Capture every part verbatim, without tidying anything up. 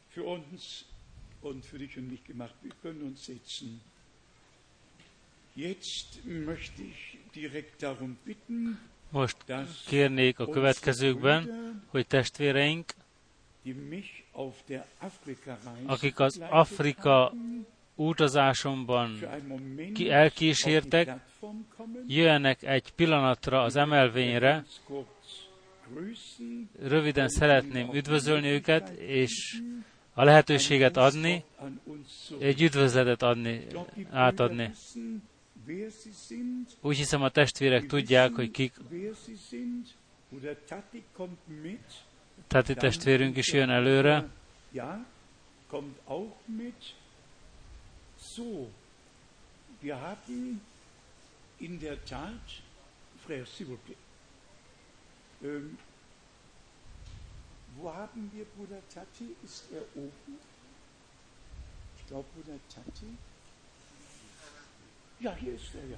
für uns und für dich und mich gemacht. Wir können uns setzen. Jetzt möchte ich direkt darum bitten, most kérnék a következőkben, hogy testvéreink, akik az Afrika utazásomban ki elkísértek, jöjjenek egy pillanatra az emelvényre. Röviden szeretném üdvözölni őket, és a lehetőséget adni, egy üdvözletet adni, átadni. Úgy hiszem, a testvérek tudják, hogy kik. Tati testvérünk is jön előre. So, wir haben in der Tat, Frère, s'il vous plaît, ähm, wo haben wir Bruder Tati? Ist er oben? Ich glaube, Bruder Tati. Ja, hier ist er, ja.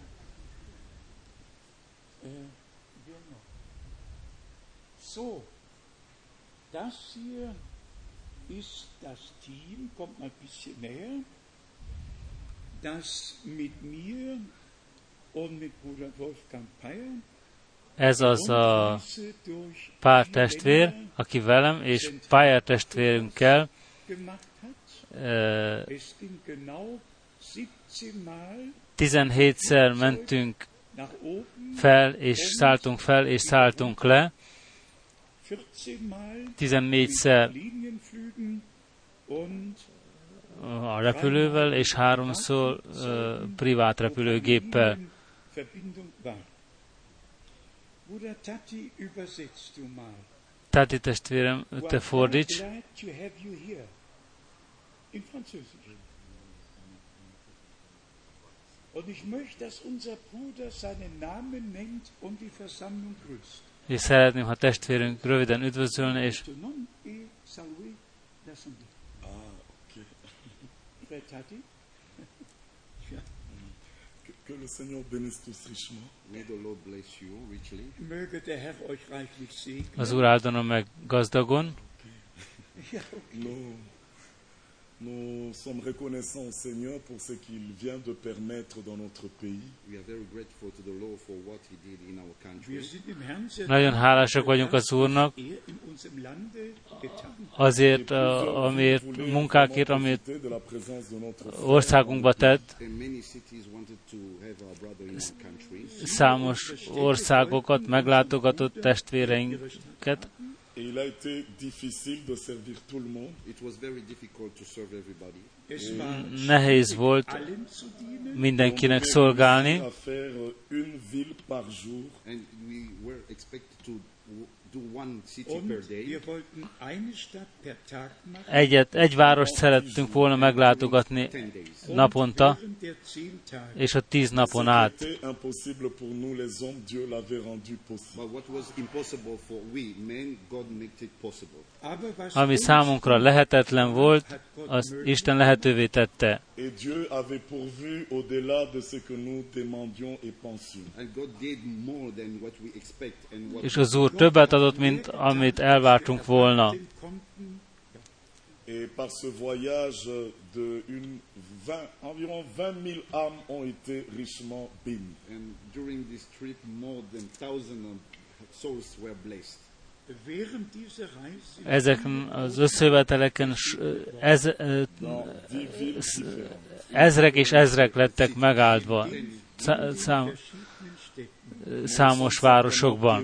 Äh, wer noch? So, das hier ist das Team, kommt mal ein bisschen näher, das mit mir und mit Bruder Wolfgang Peyer. Ez az a pár testvér, aki velem és Peyer testvérünkkel uh, tizenhétszer mentünk fel, és szálltunk fel, és szálltunk le. tizennégyszer a repülővel, és háromszor uh, privát repülőgéppel. Tati testvérem, te fordíts. És szeretném, ha testvérünk röviden üdvözölne, és Que le Seigneur bénisse tous richement. May the Lord bless you richly. Möge der Herr euch reichlich segnen. Az Úr áldjon meg gazdagon. Nous, nous sommes reconnaissants au Seigneur pour ce qu'il vient de permettre dans notre pays. We are very grateful to the Lord for what he did in our country. Nagyon hálásak vagyunk az Úrnak azért, amiért munkákért, amit országunkba tett. Számos országokat meglátogatott testvéreinket. Il a été difficile de servir tout le monde. It was very difficult to serve everybody. Nehéz volt mindenkinek szolgálni. À faire une ville par jour. And we were expected to do one city per day. Egyet, egy várost szerettünk volna meglátogatni naponta, és a tíz napon át. Ami számunkra lehetetlen volt, az Isten lehetővé tette. És az Úr többet adott, mint amit elvártunk volna. Et par ce voyage de une vingt, environ vingt mille âmes ont été richement bénies. And during this trip, more than thousand souls were blessed. Ezeken az összejöveteleken ez, ezrek és ezrek lettek megáldva szám, számos városokban.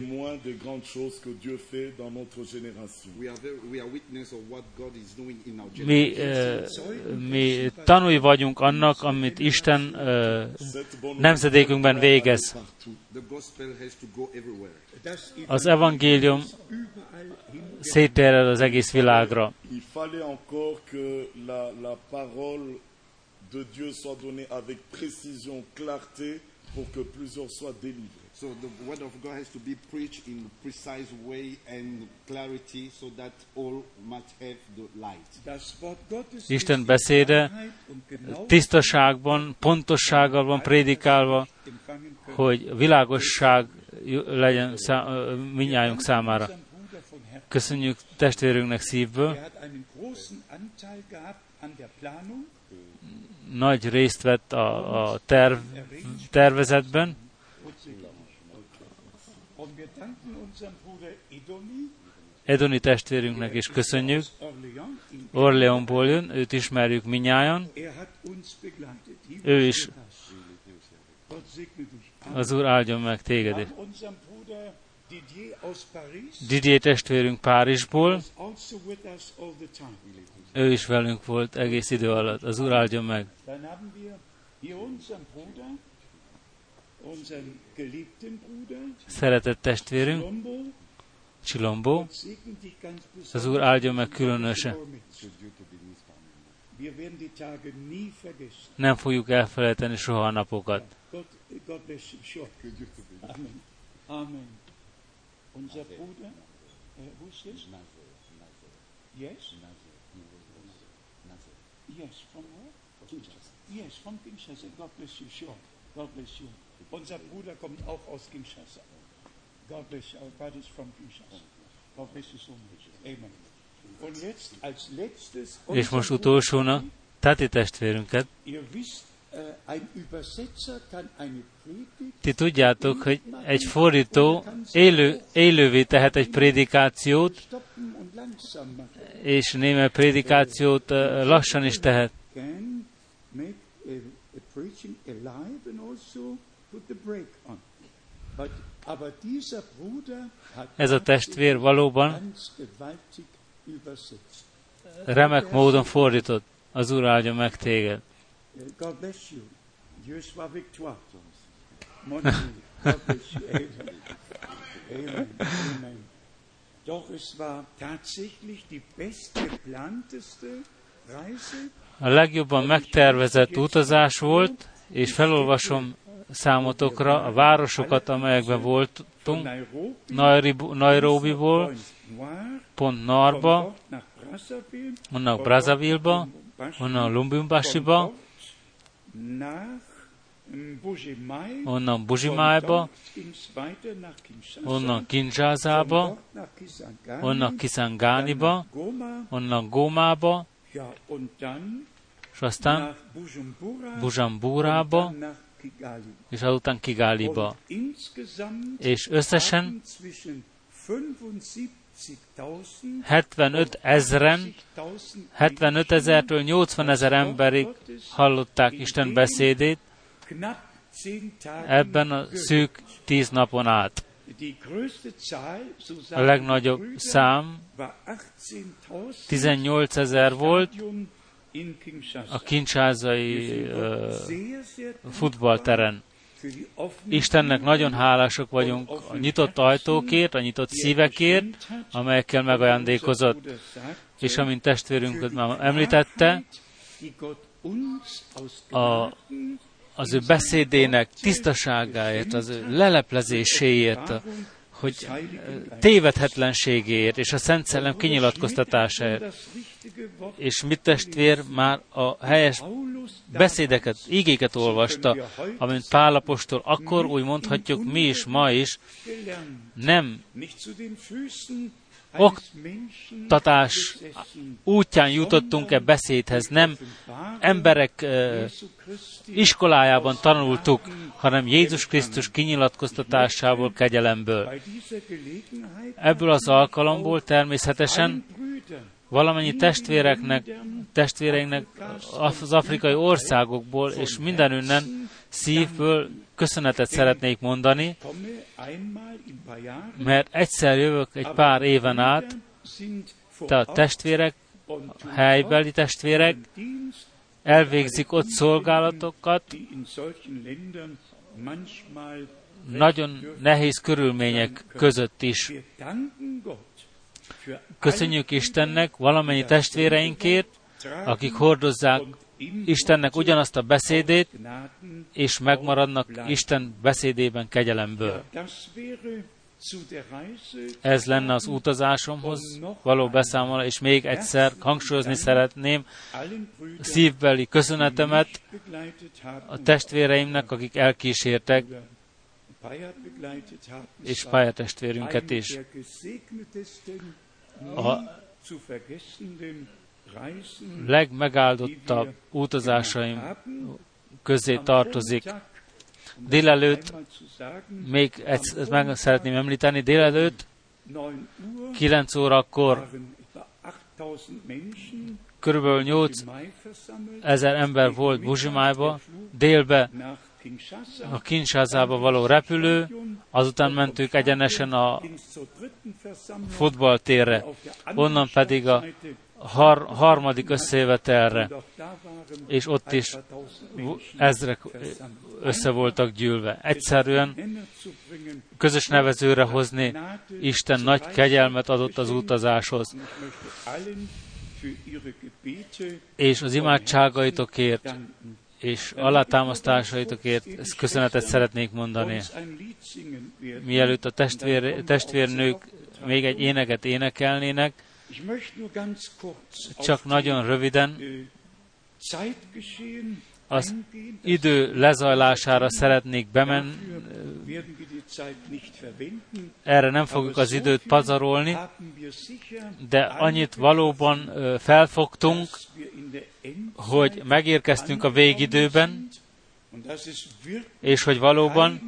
Mi, mi tanúi vagyunk annak, amit Isten nemzedékünkben végez. Az evangélium szétterjed az egész világra. Il fallait encore que la, la parole de Dieu soit donnée avec précision, clarté, pour que plusieurs soient délivrés. So the word of God has to be preached in a precise way and clarity so that all might have the light. Isten beszéde tisztaságban, pontossággal van prédikálva, hogy világosság legyen szá- mindnyájunk számára. Köszönjük testvérünknek szívből. Nagy részt vett a, a terv, tervezetben. Edoni testvérünknek is köszönjük. Orleánból jön, őt ismerjük minnyájan. Ő is. Az Úr áldjon meg téged is. Didier testvérünk Párizsból. Ő is velünk volt egész idő alatt. Az Úr áldjon meg. Szeretett testvérünk, Chilombo. Az Úr áldjon meg különösen. Nem fogjuk elfelejteni soha a napokat. Amen. Unser Bruder, uh, who is this? Yes? Yes, from where? Yes, from Kinshasa. God bless you, sure. God bless you. Unser Bruder kommt auch aus Kinshasa. God bless you. Our God is from Kinshasa. God bless you so much. Amen. Und jetzt als letztes... És most utolsónak, Tati testvérünket. Ihr wisst, ein Übersetzer kann eine Predigt... Ti tudjátok, hogy egy fordító élő, élővé tehet egy prédikációt, és némely prédikációt lassan is tehet. Ez a testvér valóban remek módon fordított. Az Úr áldjon meg téged. God bless you. Dieu soit avec toi. Mon Dieu, God bless you. Amen. Amen. Amen. Doch es war tatsächlich die bestgeplanteste Reise. A legjobban megtervezett utazás volt, és felolvasom számotokra a városokat, amelyekben voltunk, Nairobiból, pont Narba, onnan Brazzaville-ba, onnan Lubumbashi-ba, onnan Bujimájba, onnan Kinshasa-ba, onnan Kisangániba, onnan Gómába, és aztán Bujumburába, és azután Kigáliba. És összesen hetvenöt ezren, hetvenöt ezertől nyolcvan ezer emberig hallották Isten beszédét ebben a szűk tíz napon át. A legnagyobb szám tizennyolc ezer volt a kinshasai uh, futballteren. Istennek nagyon hálások vagyunk a nyitott ajtókért, a nyitott szívekért, amelyekkel megajándékozott. És amint testvérünk már említette, a, az ő beszédének tisztaságáért, az ő leleplezéséért, hogy tévedhetlenségéért, és a Szent Szellem kinyilatkoztatásáért. És mi testvér már a helyes beszédeket, igéket olvasta, amint Pál apostol, akkor úgy mondhatjuk mi is, ma is, nem oktatás útján jutottunk-e beszédhez, nem emberek uh, iskolájában tanultuk, hanem Jézus Krisztus kinyilatkoztatásából, kegyelemből. Ebből az alkalomból természetesen valamennyi testvéreknek, testvéreinknek az afrikai országokból és mindenünnen szívből köszönetet szeretnék mondani, mert egyszer jövök egy pár éven át, de a testvérek, a helybeli testvérek elvégzik ott szolgálatokat, nagyon nehéz körülmények között is. Köszönjük Istennek valamennyi testvéreinkért, akik hordozzák Istennek ugyanazt a beszédét, és megmaradnak Isten beszédében kegyelemből. Ez lenne az utazásomhoz való beszámoló, és még egyszer hangsúlyozni szeretném szívbeli köszönetemet a testvéreimnek, akik elkísértek, és pályatestvérünket is. a legmegáldottabb utazásaim közé tartozik. Délelőtt, még ezt meg szeretném említeni, délelőtt kilenc órakor körülbelül nyolc ezer ember volt Budzsimájba, délbe a Kinshászába való repülő, azután mentünk egyenesen a futballtérre, onnan pedig a har- harmadik összejövetelre, és ott is ezrek össze voltak gyűlve. Egyszerűen közös nevezőre hozni, Isten nagy kegyelmet adott az utazáshoz. És az imádságaitokért és alátámasztásaitokért ezt köszönetet szeretnék mondani. Mielőtt a testvér, testvérnők még egy éneket énekelnének, csak nagyon röviden az idő lezajlására szeretnék bemenni. Erre nem fogjuk az időt pazarolni, de annyit valóban felfogtunk, hogy megérkeztünk a végidőben, és hogy valóban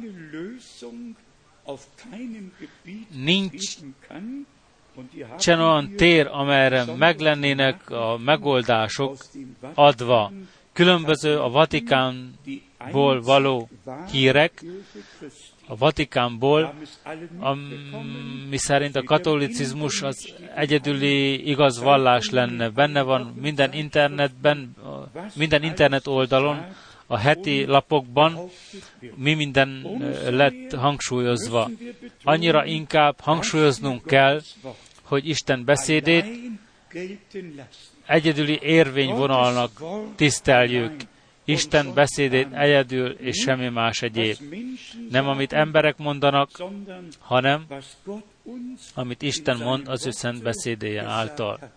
nincs olyan tér, amelyre meglennének a megoldások adva. Különböző a Vatikánból való hírek, a Vatikánból, ami szerint a katolicizmus az egyedüli igaz vallás lenne. Benne van minden internetben, minden internet oldalon, a heti lapokban, mi minden lett hangsúlyozva. Annyira inkább hangsúlyoznunk kell, hogy Isten beszédét egyedüli érvényvonalnak tiszteljük. Isten beszédét egyedül és semmi más egyéb. Nem amit emberek mondanak, hanem amit Isten mond az ő szent beszédéje által.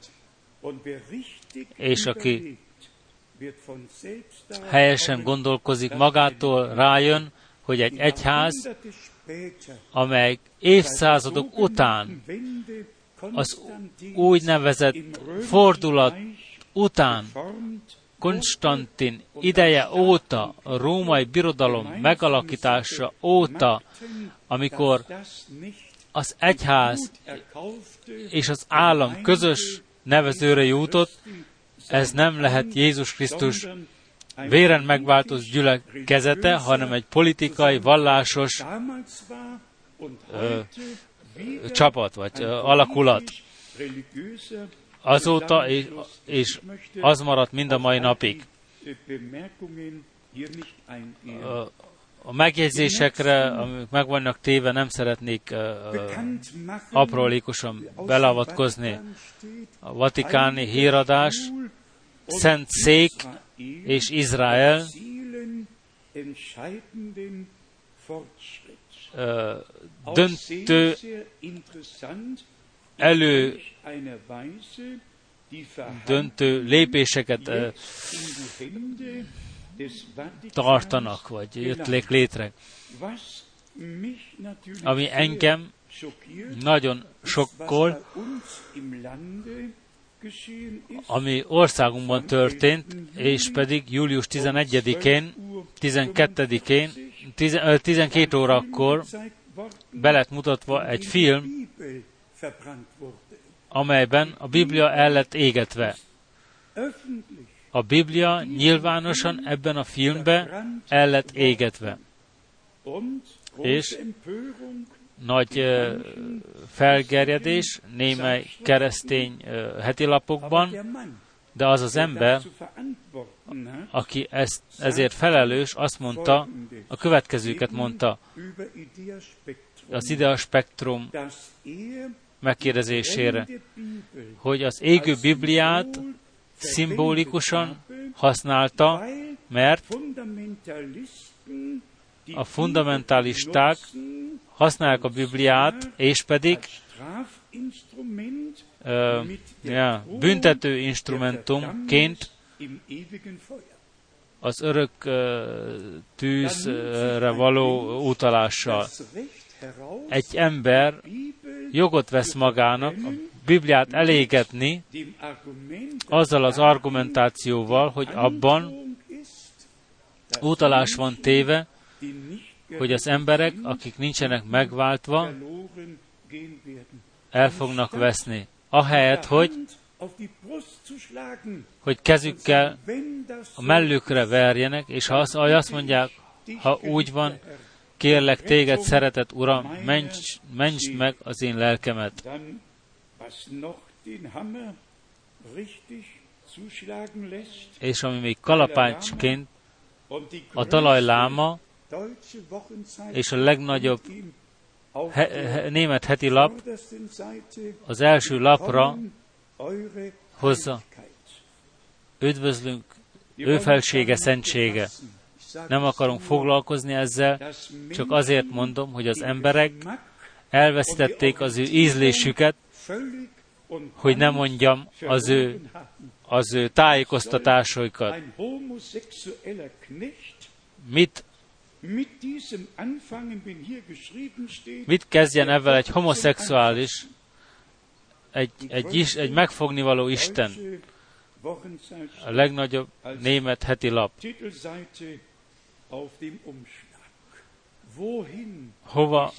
És aki helyesen gondolkozik, magától rájön, hogy egy egyház, amely évszázadok után, az úgynevezett fordulat után, Konstantin ideje óta, a római birodalom megalakítása óta, amikor az egyház és az állam közös nevezőre jutott, ez nem lehet Jézus Krisztus véren megváltozott gyülekezete, hanem egy politikai, vallásos ö, csapat, vagy ö, alakulat. Azóta, és, és az maradt mind a mai napig. A, a megjegyzésekre, amik meg vannak téve, nem szeretnék uh, aprólékosan belavatkozni. A vatikáni híradás, Szent Szék és Izrael uh, döntő elő döntő lépéseket uh, tartanak, vagy jöttek létre. Ami engem nagyon sokkol, ami országunkban történt, és pedig július tizenegyedikén, tizenkettedikén, tizenkét órakor be lett mutatva egy film, amelyben a Biblia el lett égetve. A Biblia nyilvánosan ebben a filmben el lett égetve. És nagy uh, felgerjedés némely keresztény uh, hetilapokban, de az az ember, aki ezt, ezért felelős, azt mondta, a következőket mondta az Idea Spektrum megkérdezésére, hogy az égő Bibliát szimbolikusan használta, mert a fundamentalisták használják a Bibliát, és pedig uh, ja, büntető instrumentumként az örök uh, tűzre való utalással. Egy ember jogot vesz magának, a Bibliát elégetni azzal az argumentációval, hogy abban utalás van téve, hogy az emberek, akik nincsenek megváltva, el fognak veszni. Ahelyett, hogy, hogy kezükkel a mellükre verjenek, és ha azt, azt mondják, ha úgy van, kérlek téged, szeretett Uram, mentsd, mentsd meg az én lelkemet. És ami még kalapácsként a talajláma és a legnagyobb he, he, német heti lap az első lapra hozza. Üdvözlünk ő felsége, szentsége. Nem akarunk foglalkozni ezzel, csak azért mondom, hogy az emberek elvesztették az ő ízlésüket, hogy nem mondjam az ő, az ő tájékoztatásaikat. Mit, mit kezdjen ezzel egy homoszexuális, egy, egy, is, egy megfognivaló Isten, a legnagyobb német heti lap. Hova,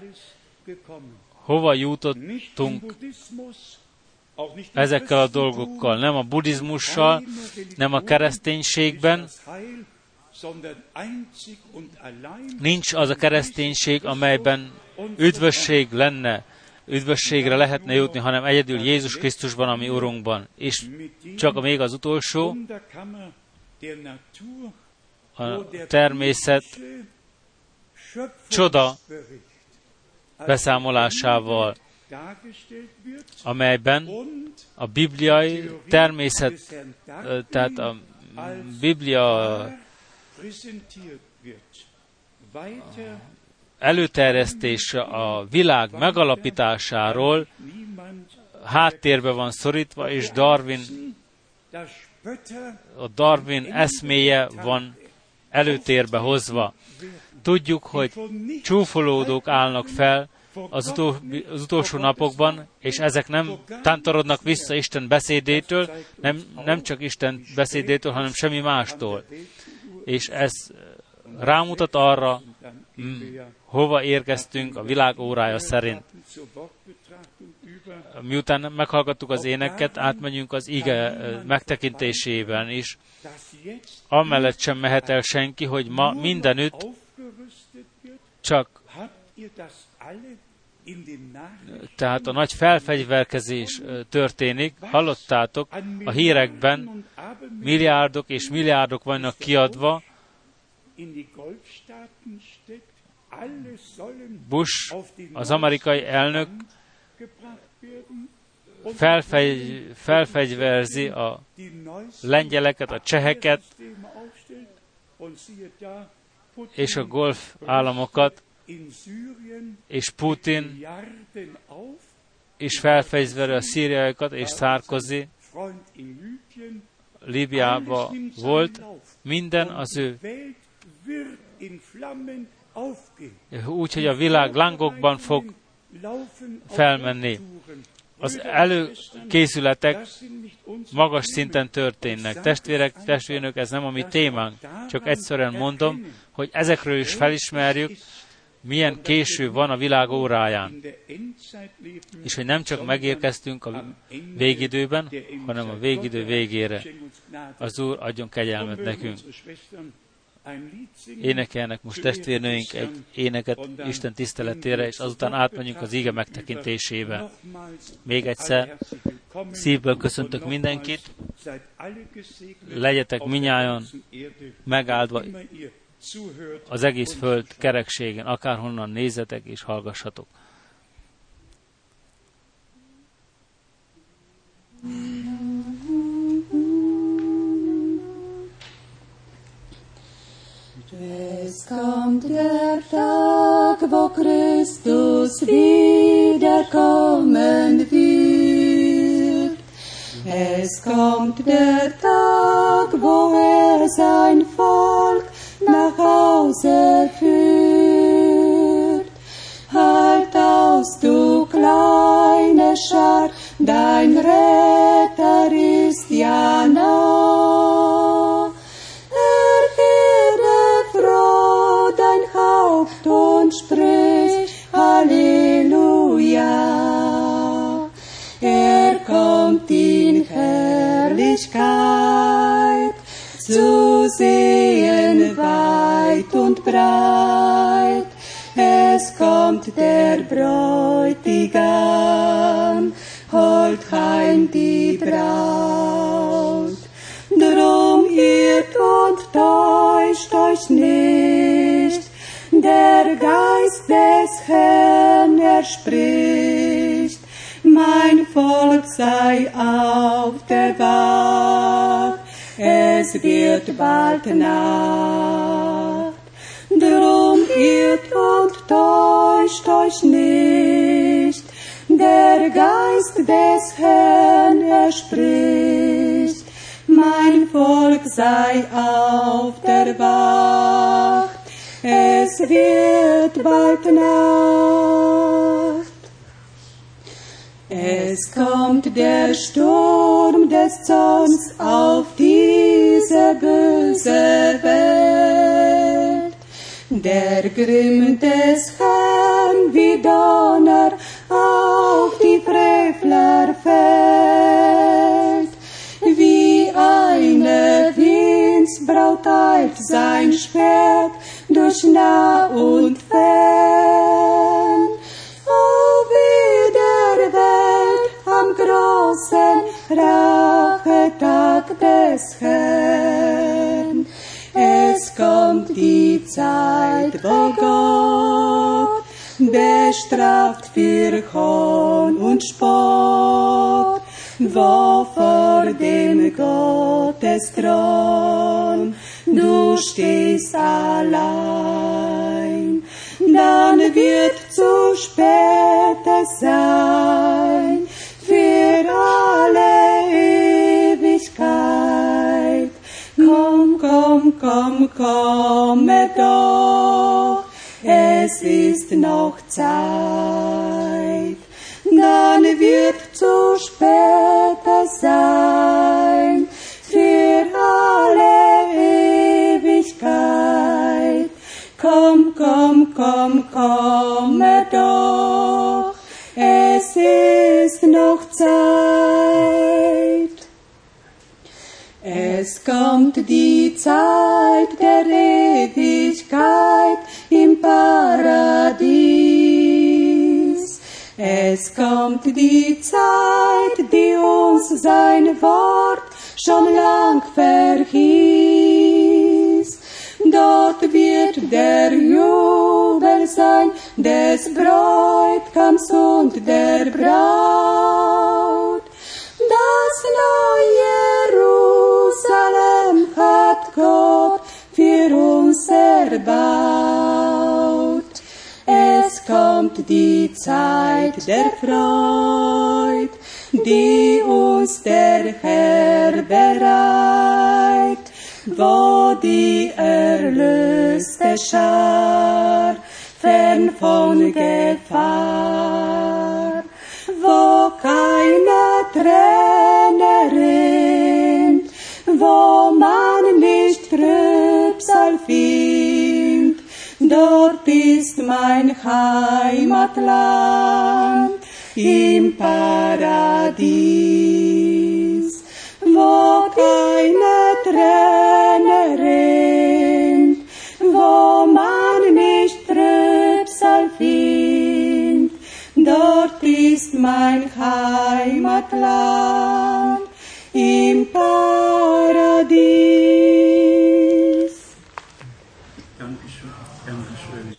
hova jutottunk ezekkel a dolgokkal? Nem a buddhizmussal, nem a kereszténységben. Nincs az a kereszténység, amelyben üdvösség lenne, üdvösségre lehetne jutni, hanem egyedül Jézus Krisztusban, ami Urunkban. És csak még az utolsó, a természet csoda beszámolásával, amelyben a bibliai természet, tehát a Biblia előterjesztése a világ megalapításáról háttérbe van szorítva, és Darwin, a Darwin eszméje van előtérbe hozva. Tudjuk, hogy csúfolódók állnak fel az, utol, az utolsó napokban, és ezek nem tántorodnak vissza Isten beszédétől, nem, nem csak Isten beszédétől, hanem semmi mástól. És ez rámutat arra, hova érkeztünk a világ órája szerint. Miután meghallgattuk az éneket, átmegyünk az ige megtekintésében is. Amellett sem mehet el senki, hogy ma mindenütt csak tehát a nagy felfegyverkezés történik. Hallottátok, a hírekben milliárdok és milliárdok vannak kiadva. Bush, az amerikai elnök felfegy, felfegyverzi a lengyeleket, a cseheket és a golf államokat, és Putin is felfegyveri a szíriaiakat, és Sarkozy Líbiában volt. Minden az ő úgy, hogy a világ lángokban fog felmenni. Az előkészületek magas szinten történnek. Testvérek, testvérnök, ez nem a mi témánk. Csak egyszerűen mondom, hogy ezekről is felismerjük, milyen késő van a világ óráján. És hogy nem csak megérkeztünk a végidőben, hanem a végidő végére. Az Úr adjon kegyelmet nekünk. Énekelnek most testvérnőink egy éneket Isten tiszteletére, és azután átmegyünk az íge megtekintésébe. Még egyszer szívből köszöntök mindenkit, legyetek minnyájan megáldva az egész föld kerekségen, akárhonnan nézzetek és hallgassatok. Es kommt der Tag, wo Christus wiederkommen wird. Es kommt der Tag, wo er sein Volk nach Hause führt. Halt aus, du kleine Schar, dein Retter ist ja nah. Erhebe froh dein Haupt und sprich Halleluja. Er kommt in Herrlichkeit, zu sehen weit und breit. Es kommt der Bräutigam, holt heim die Braut. Drum irrt und täuscht euch nicht, der Geist des Herrn, er spricht. Mein Volk sei auf der Wacht, es wird bald Nacht. Drum irrt und täuscht euch nicht, der Geist des Herrn, er spricht. Mein Volk sei auf der Wacht, es wird bald Nacht. Es kommt der Sturm des Zorns auf diese böse Welt. Der Grimm des Herrn wie Donner auf die Frevler fällt. Wie eine Windsbraut eilt sein Schwert durch nah und fern. O wie der Welt am großen Rachetag des Herrn. Es kommt die Zeit, wo Gott bestraft für Hohn und Spott, wo vor dem Gottesthron du stehst allein. Dann wird zu spät es sein für alle Ewigkeit. Komm, komm, komm, komme doch, es ist noch Zeit. Dann wird zu spät es sein für alle Ewigkeit. Komm, komm, komm, komme doch, es ist noch Zeit. Es kommt die Zeit der Ewigkeit im Paradies. Es kommt die Zeit, die uns sein Wort schon lang verhieß. Dort wird der Jubel sein des Bräutigams und der Braut. Das neue Jerusalem hat Gott für uns erbaut. Es kommt die Zeit der Freud, die uns der Herr bereit, wo die erlöste Schar fern von Gefahr, wo keine Träne rinnt, wo man nicht Trübsal findet. Dort ist mein Heimatland im Paradies, wo keine Träne rinnt, wo man nicht Trübsal findet. Dort ist mein Heimatland im Paradies. Dankeschön, Dankeschön.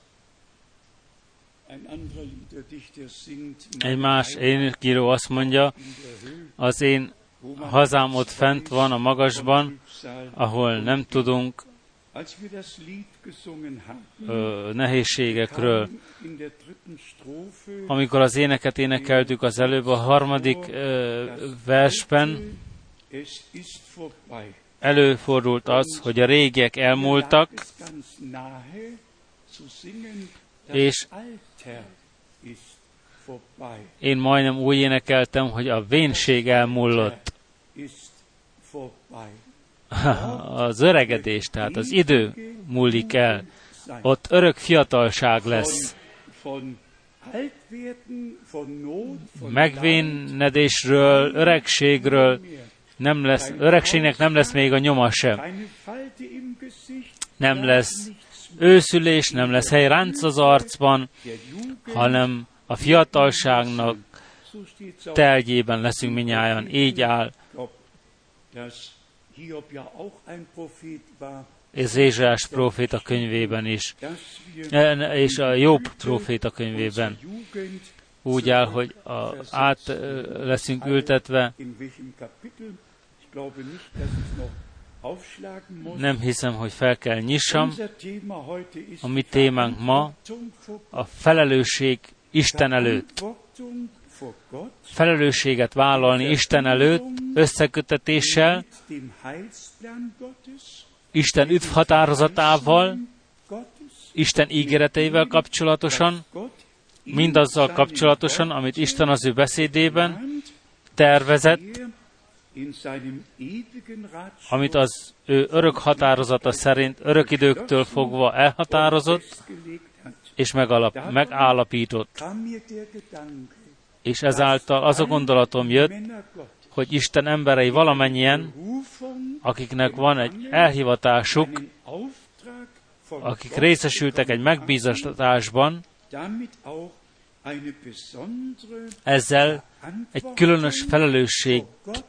Ein anderer Liederdichter singt. Egy más énekíró azt mondja, az én hazám ott fent van a magasban, ahol nem tudunk ö, nehézségekről. Amikor az éneket énekeltük az előbb, a harmadik ö, versben előfordult az, hogy a régiek elmúltak, és Én majdnem úgy énekeltem, hogy a vénség elmullott. Az öregedés, tehát az idő múlik el. Ott örök fiatalság lesz. Megvénedésről, öregségről nem lesz, öregségnek nem lesz még a nyoma sem. Nem lesz őszülés, nem lesz helyránc az arcban, hanem a fiatalságnak teltjében leszünk minnyájan. Így áll. Ez Ézsaiás próféta könyvében is, és a Jobb próféta könyvében. Úgy áll, hogy a, át leszünk ültetve. Nem hiszem, hogy fel kell nyissam. A mi témánk ma a felelősség Isten előtt. Felelősséget vállalni Isten előtt, összekötetéssel, Isten üdvhatározatával, Isten ígéreteivel kapcsolatosan, mindazzal kapcsolatosan, amit Isten az ő beszédében tervezett, amit az ő örök határozata szerint örök időktől fogva elhatározott, és megalap, megállapított. És ezáltal az a gondolatom jött, hogy Isten emberei valamennyien, akiknek van egy elhivatásuk, akik részesültek egy megbízatásban, ezzel egy különös felelősség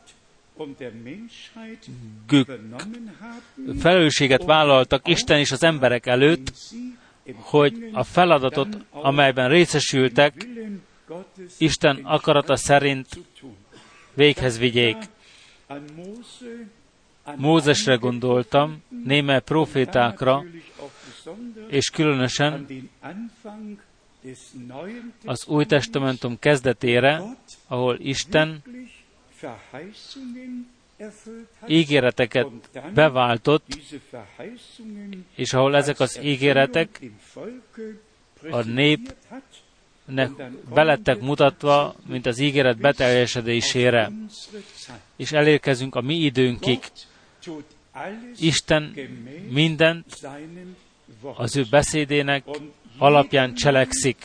felelősséget vállaltak Isten és az emberek előtt, hogy a feladatot, amelyben részesültek, Isten akarata szerint véghez vigyék. Mózesre gondoltam, némely profétákra, és különösen az Új Testamentum kezdetére, ahol Isten ígéreteket beváltott, és ahol ezek az ígéretek a népnek belettek mutatva, mint az ígéret beteljesedésére. És elérkezünk a mi időnkig. Isten mindent az ő beszédének alapján cselekszik.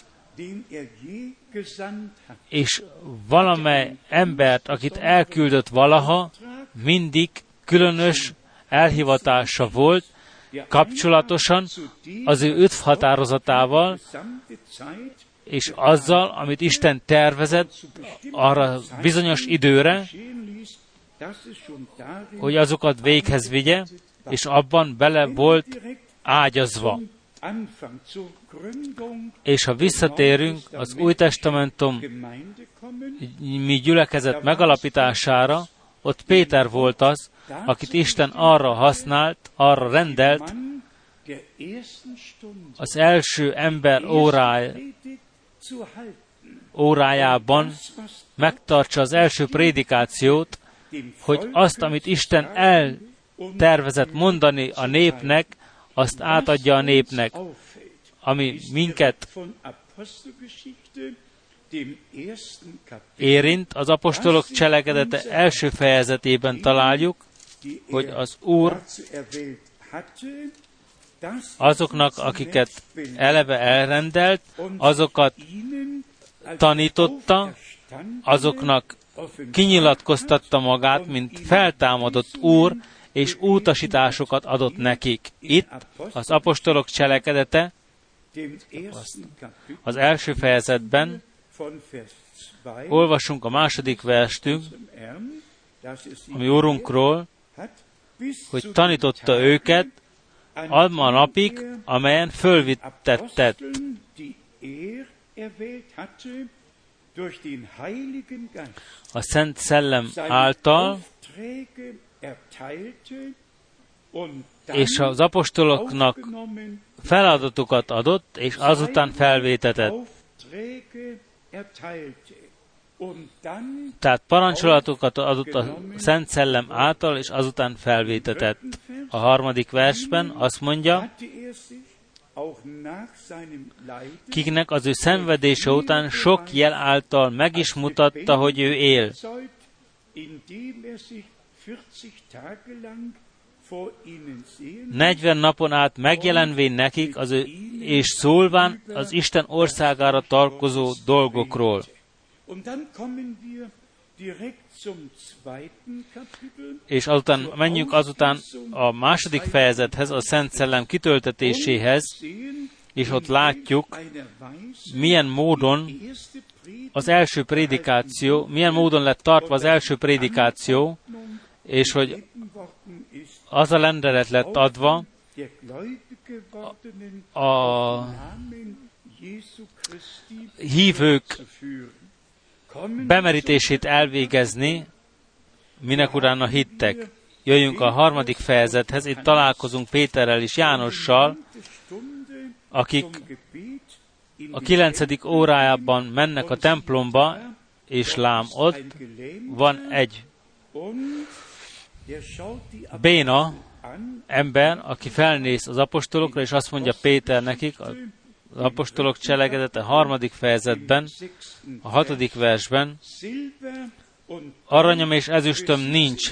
És valamely embert, akit elküldött valaha, mindig különös elhivatása volt, kapcsolatosan az ő üdvhatározatával, és azzal, amit Isten tervezett arra bizonyos időre, hogy azokat véghez vigye, és abban bele volt ágyazva. És ha visszatérünk az Új Testamentum mi gyülekezet megalapítására, ott Péter volt az, akit Isten arra használt, arra rendelt, az első ember óráj, órájában megtartsa az első prédikációt, hogy azt, amit Isten eltervezett mondani a népnek, azt átadja a népnek, ami minket érint. Az apostolok cselekedete első fejezetében találjuk, hogy az Úr azoknak, akiket eleve elrendelt, azokat tanította, azoknak kinyilatkoztatta magát, mint feltámadott Úr, és utasításokat adott nekik. Itt az apostolok cselekedete az első fejezetben olvasunk a második verstünk, ami Úrunkról, hogy tanította őket adma a napig, amelyen fölvittettet. A Szent Szellem által, és az apostoloknak feladatokat adott, és azután felvétetett. Tehát parancsolatokat adott a Szent Szellem által, és azután felvétetett. A harmadik versben azt mondja, kiknek az ő szenvedése után sok jel által meg is mutatta, hogy ő él. negyven napon át megjelenvén nekik az ő, és szólván az Isten országára tartozó dolgokról. És azután menjünk azután a második fejezethez, a Szent Szellem kitöltetéséhez, és ott látjuk, milyen módon az első prédikáció, milyen módon lett tartva az első prédikáció, és hogy az a rendelet lett adva a hívők bemerítését elvégezni, minek utána hittek. Jöjjünk a harmadik fejezethez, itt találkozunk Péterrel és Jánossal, akik a kilencedik órájában mennek a templomba, és lám ott van egy béna ember, aki felnéz az apostolokra, és azt mondja Péter nekik, az apostolok cselekedete harmadik fejezetben, a hatodik versben, aranyom és ezüstöm nincs,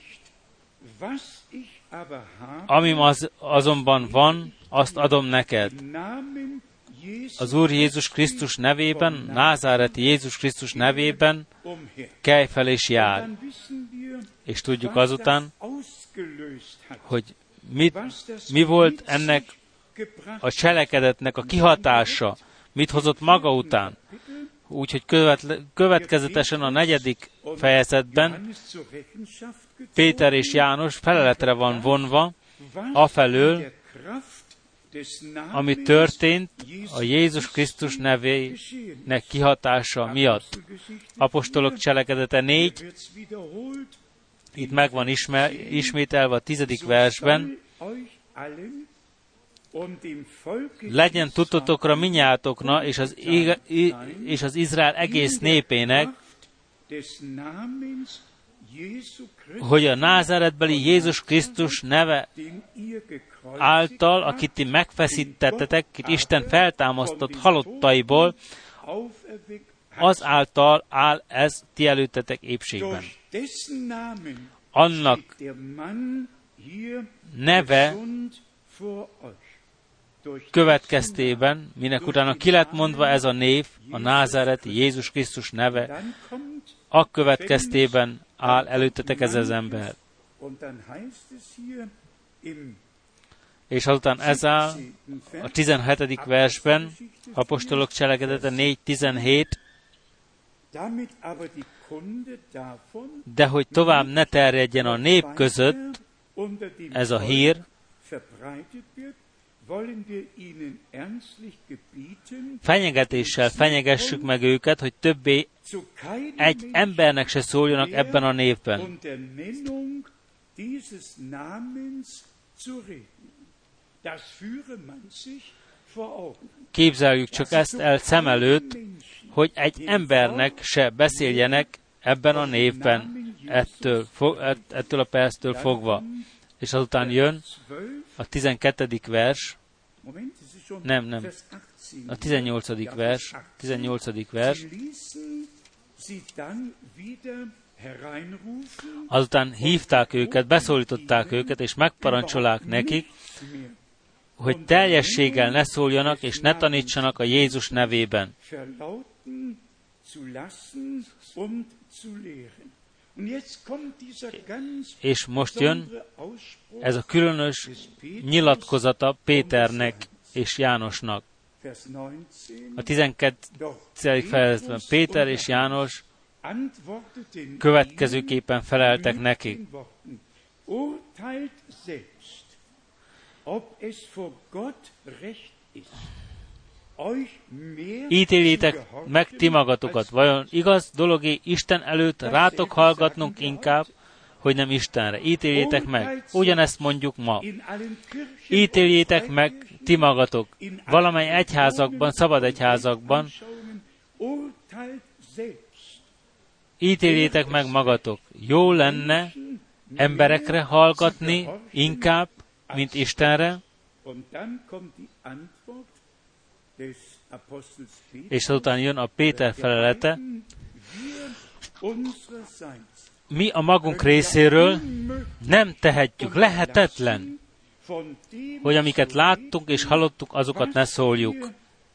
amim az, azonban van, azt adom neked. Az Úr Jézus Krisztus nevében, názáreti Jézus Krisztus nevében kelj fel és jár. És tudjuk azután, hogy mit, mi volt ennek a cselekedetnek a kihatása, mit hozott maga után. Úgyhogy követ, következetesen a negyedik fejezetben Péter és János feleletre van vonva, afelől, ami történt a Jézus Krisztus nevének kihatása miatt. Apostolok cselekedete négy, itt meg van ismer, ismételve a tizedik versben, legyen tudtotokra minnyájatoknak és az, és az Izrael egész népének, hogy a názáretbeli Jézus Krisztus neve által, akit ti megfeszítettetek, akit Isten feltámasztott halottaiból, az által áll ez ti előttetek épségben. Annak neve következtében, minek utána ki lett mondva ez a név, a názáreti Jézus Krisztus neve, a következtében áll előttetek ez az ember. És azután ez áll a tizenhetedik versben, apostolok cselekedete négy tizenhét, de hogy tovább ne terjedjen a nép között ez a hír, fenyegetéssel fenyegessük meg őket, hogy többé egy embernek se szóljanak ebben a névben. Képzeljük csak ezt el szem előtt, hogy egy embernek se beszéljenek ebben a névben, ettől, ettől a perctől fogva. És azután jön a tizenkettedik vers, nem, nem, a tizennyolcadik vers, tizennyolcadik vers, azután hívták őket, beszólították őket, és megparancsolák nekik, hogy teljességgel ne szóljanak, és ne tanítsanak a Jézus nevében. És most jön ez a különös nyilatkozata Péternek és Jánosnak. A tizenkettedik fejezetben Péter és János következőképpen feleltek nekik. Ítéljétek meg ti magatokat, vajon igaz dologé Isten előtt rátok hallgatnunk inkább, hogy nem Istenre. Ítéljétek meg. Ugyanezt mondjuk ma. Ítéljétek meg ti magatok. Valamely egyházakban, szabad egyházakban. Ítéljétek meg magatok. Jó lenne emberekre hallgatni inkább, mint Istenre. és azután jön a Péter felelete. Mi a magunk részéről nem tehetjük, lehetetlen, hogy amiket láttunk és hallottuk, azokat ne szóljuk.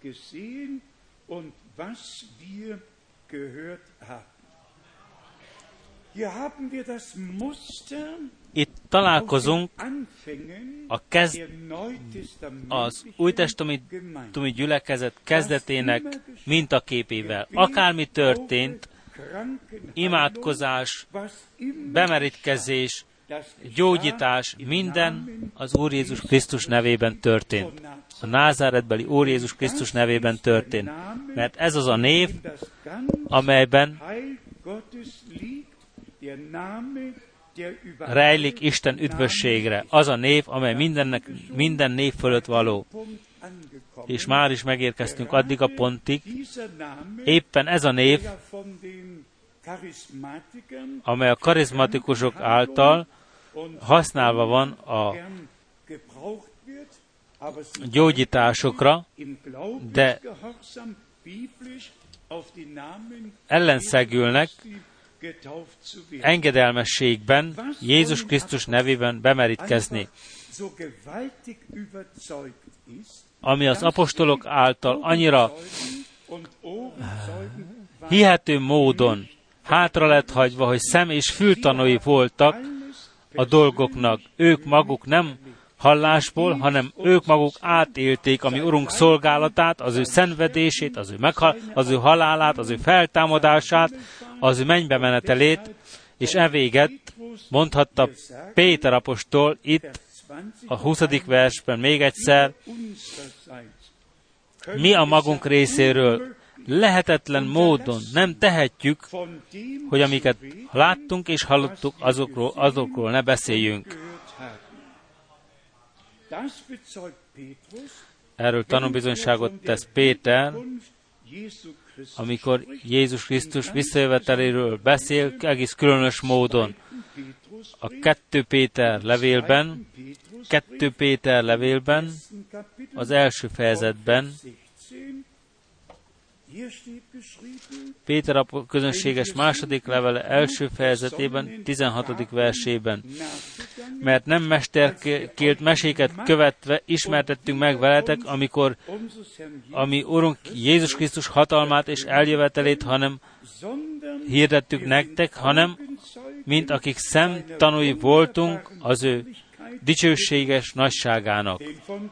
Itt találkozunk a kezd, az Új Testamentum gyülekezet kezdetének mintaképével. Akármi történt, imádkozás, bemerítkezés, gyógyítás, minden az Úr Jézus Krisztus nevében történt. A názáretbeli Úr Jézus Krisztus nevében történt. Mert ez az a név, amelyben rejlik Isten üdvösségre. Az a név, amely mindennek, minden név fölött való. És már is megérkeztünk addig a pontig, éppen ez a név, amely a karizmatikusok által használva van a gyógyításokra, de ellenszegülnek engedelmességben Jézus Krisztus nevében bemerítkezni. Ami az apostolok által annyira hihető módon hátra lett hagyva, hogy szem- és fültanúi voltak a dolgoknak. Ők maguk nem hallásból, hanem ők maguk átélték a mi Urunk szolgálatát, az ő szenvedését, az ő, meghal- az ő halálát, az ő feltámadását, az ő mennybe menetelét, és evéget mondhatta Péter apostol itt a huszadik versben még egyszer, mi a magunk részéről lehetetlen módon nem tehetjük, hogy amiket láttunk és hallottuk, azokról, azokról ne beszéljünk. Erről tanúbizonyságot tesz Péter, amikor Jézus Krisztus visszajöveteléről beszél, egész különös módon. A kettő Péter levélben, kettő Péter levélben, az első fejezetben, Péter a közönséges második levele első fejezetében, tizenhatodik versében. Mert nem mesterkélt meséket követve ismertettünk meg veletek, amikor ami Urunk Jézus Krisztus hatalmát és eljövetelét, hanem hirdettük nektek, hanem mint akik szemtanúi voltunk az ő dicsőséges nagyságának.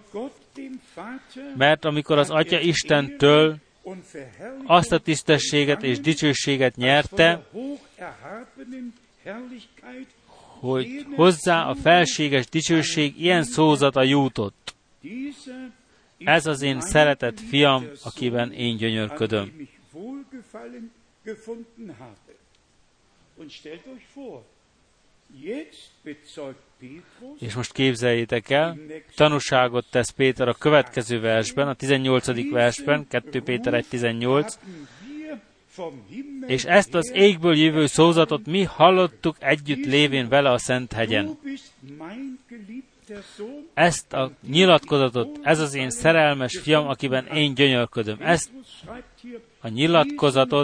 Mert amikor az Atya Istentől azt a tisztességet és dicsőséget nyerte, hogy hozzá a felséges dicsőség ilyen szózata jutott. Ez az én szeretett fiam, akiben én gyönyörködöm. És most képzeljétek el, tanúságot tesz Péter a következő versben, a tizennyolcadik versben, kettő Péter egy tizennyolc, és ezt az égből jövő szózatot mi hallottuk együtt lévén vele a Szent hegyen. Ezt a nyilatkozatot, ez az én szerelmes fiam, akiben én gyönyörködöm. Ezt a nyilatkozatot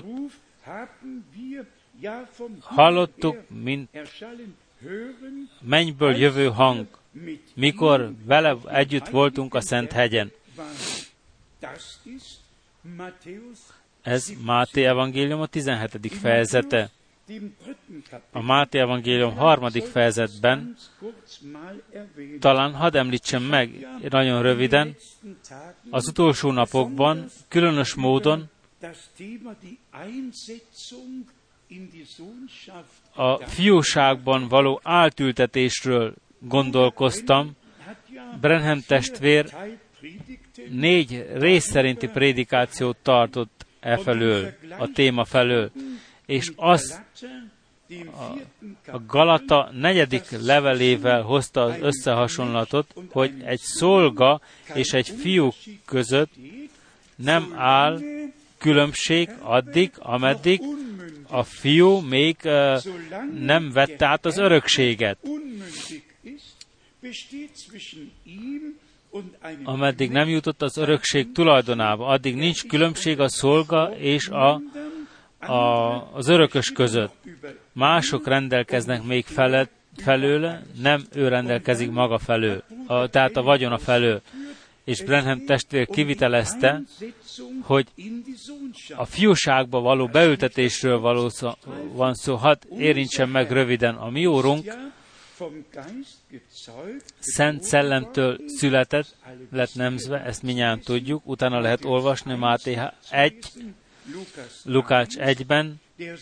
hallottuk, mint mennyből jövő hang, mikor vele együtt voltunk a Szent hegyen. Ez Máté evangélium a tizenhetedik fejezete. A Máté evangélium harmadik fejezetben talán hadd említsem meg nagyon röviden, az utolsó napokban különös módon a fiúságban való átültetésről gondolkoztam. Branham testvér négy rész szerinti prédikációt tartott e felől, a téma felől, és az a, a Galata negyedik levelével hozta az összehasonlatot, hogy egy szolga és egy fiú között nem áll különbség addig, ameddig a fiú még uh, nem vette át az örökséget. ameddig nem jutott az örökség tulajdonába, addig nincs különbség a szolga és a, a, az örökös között. Mások rendelkeznek még felett, felőle, nem ő rendelkezik maga felől, a, tehát a vagyona felől. És Branham testvér kivitelezte, hogy a fiúságba való beültetésről való szó, van szó. Hadd érintsem meg röviden. A mi úrunk Szent Szellemtől született, lett nemzve, ezt mindjárt tudjuk, utána lehet olvasni Máté egy, Lukács egyben,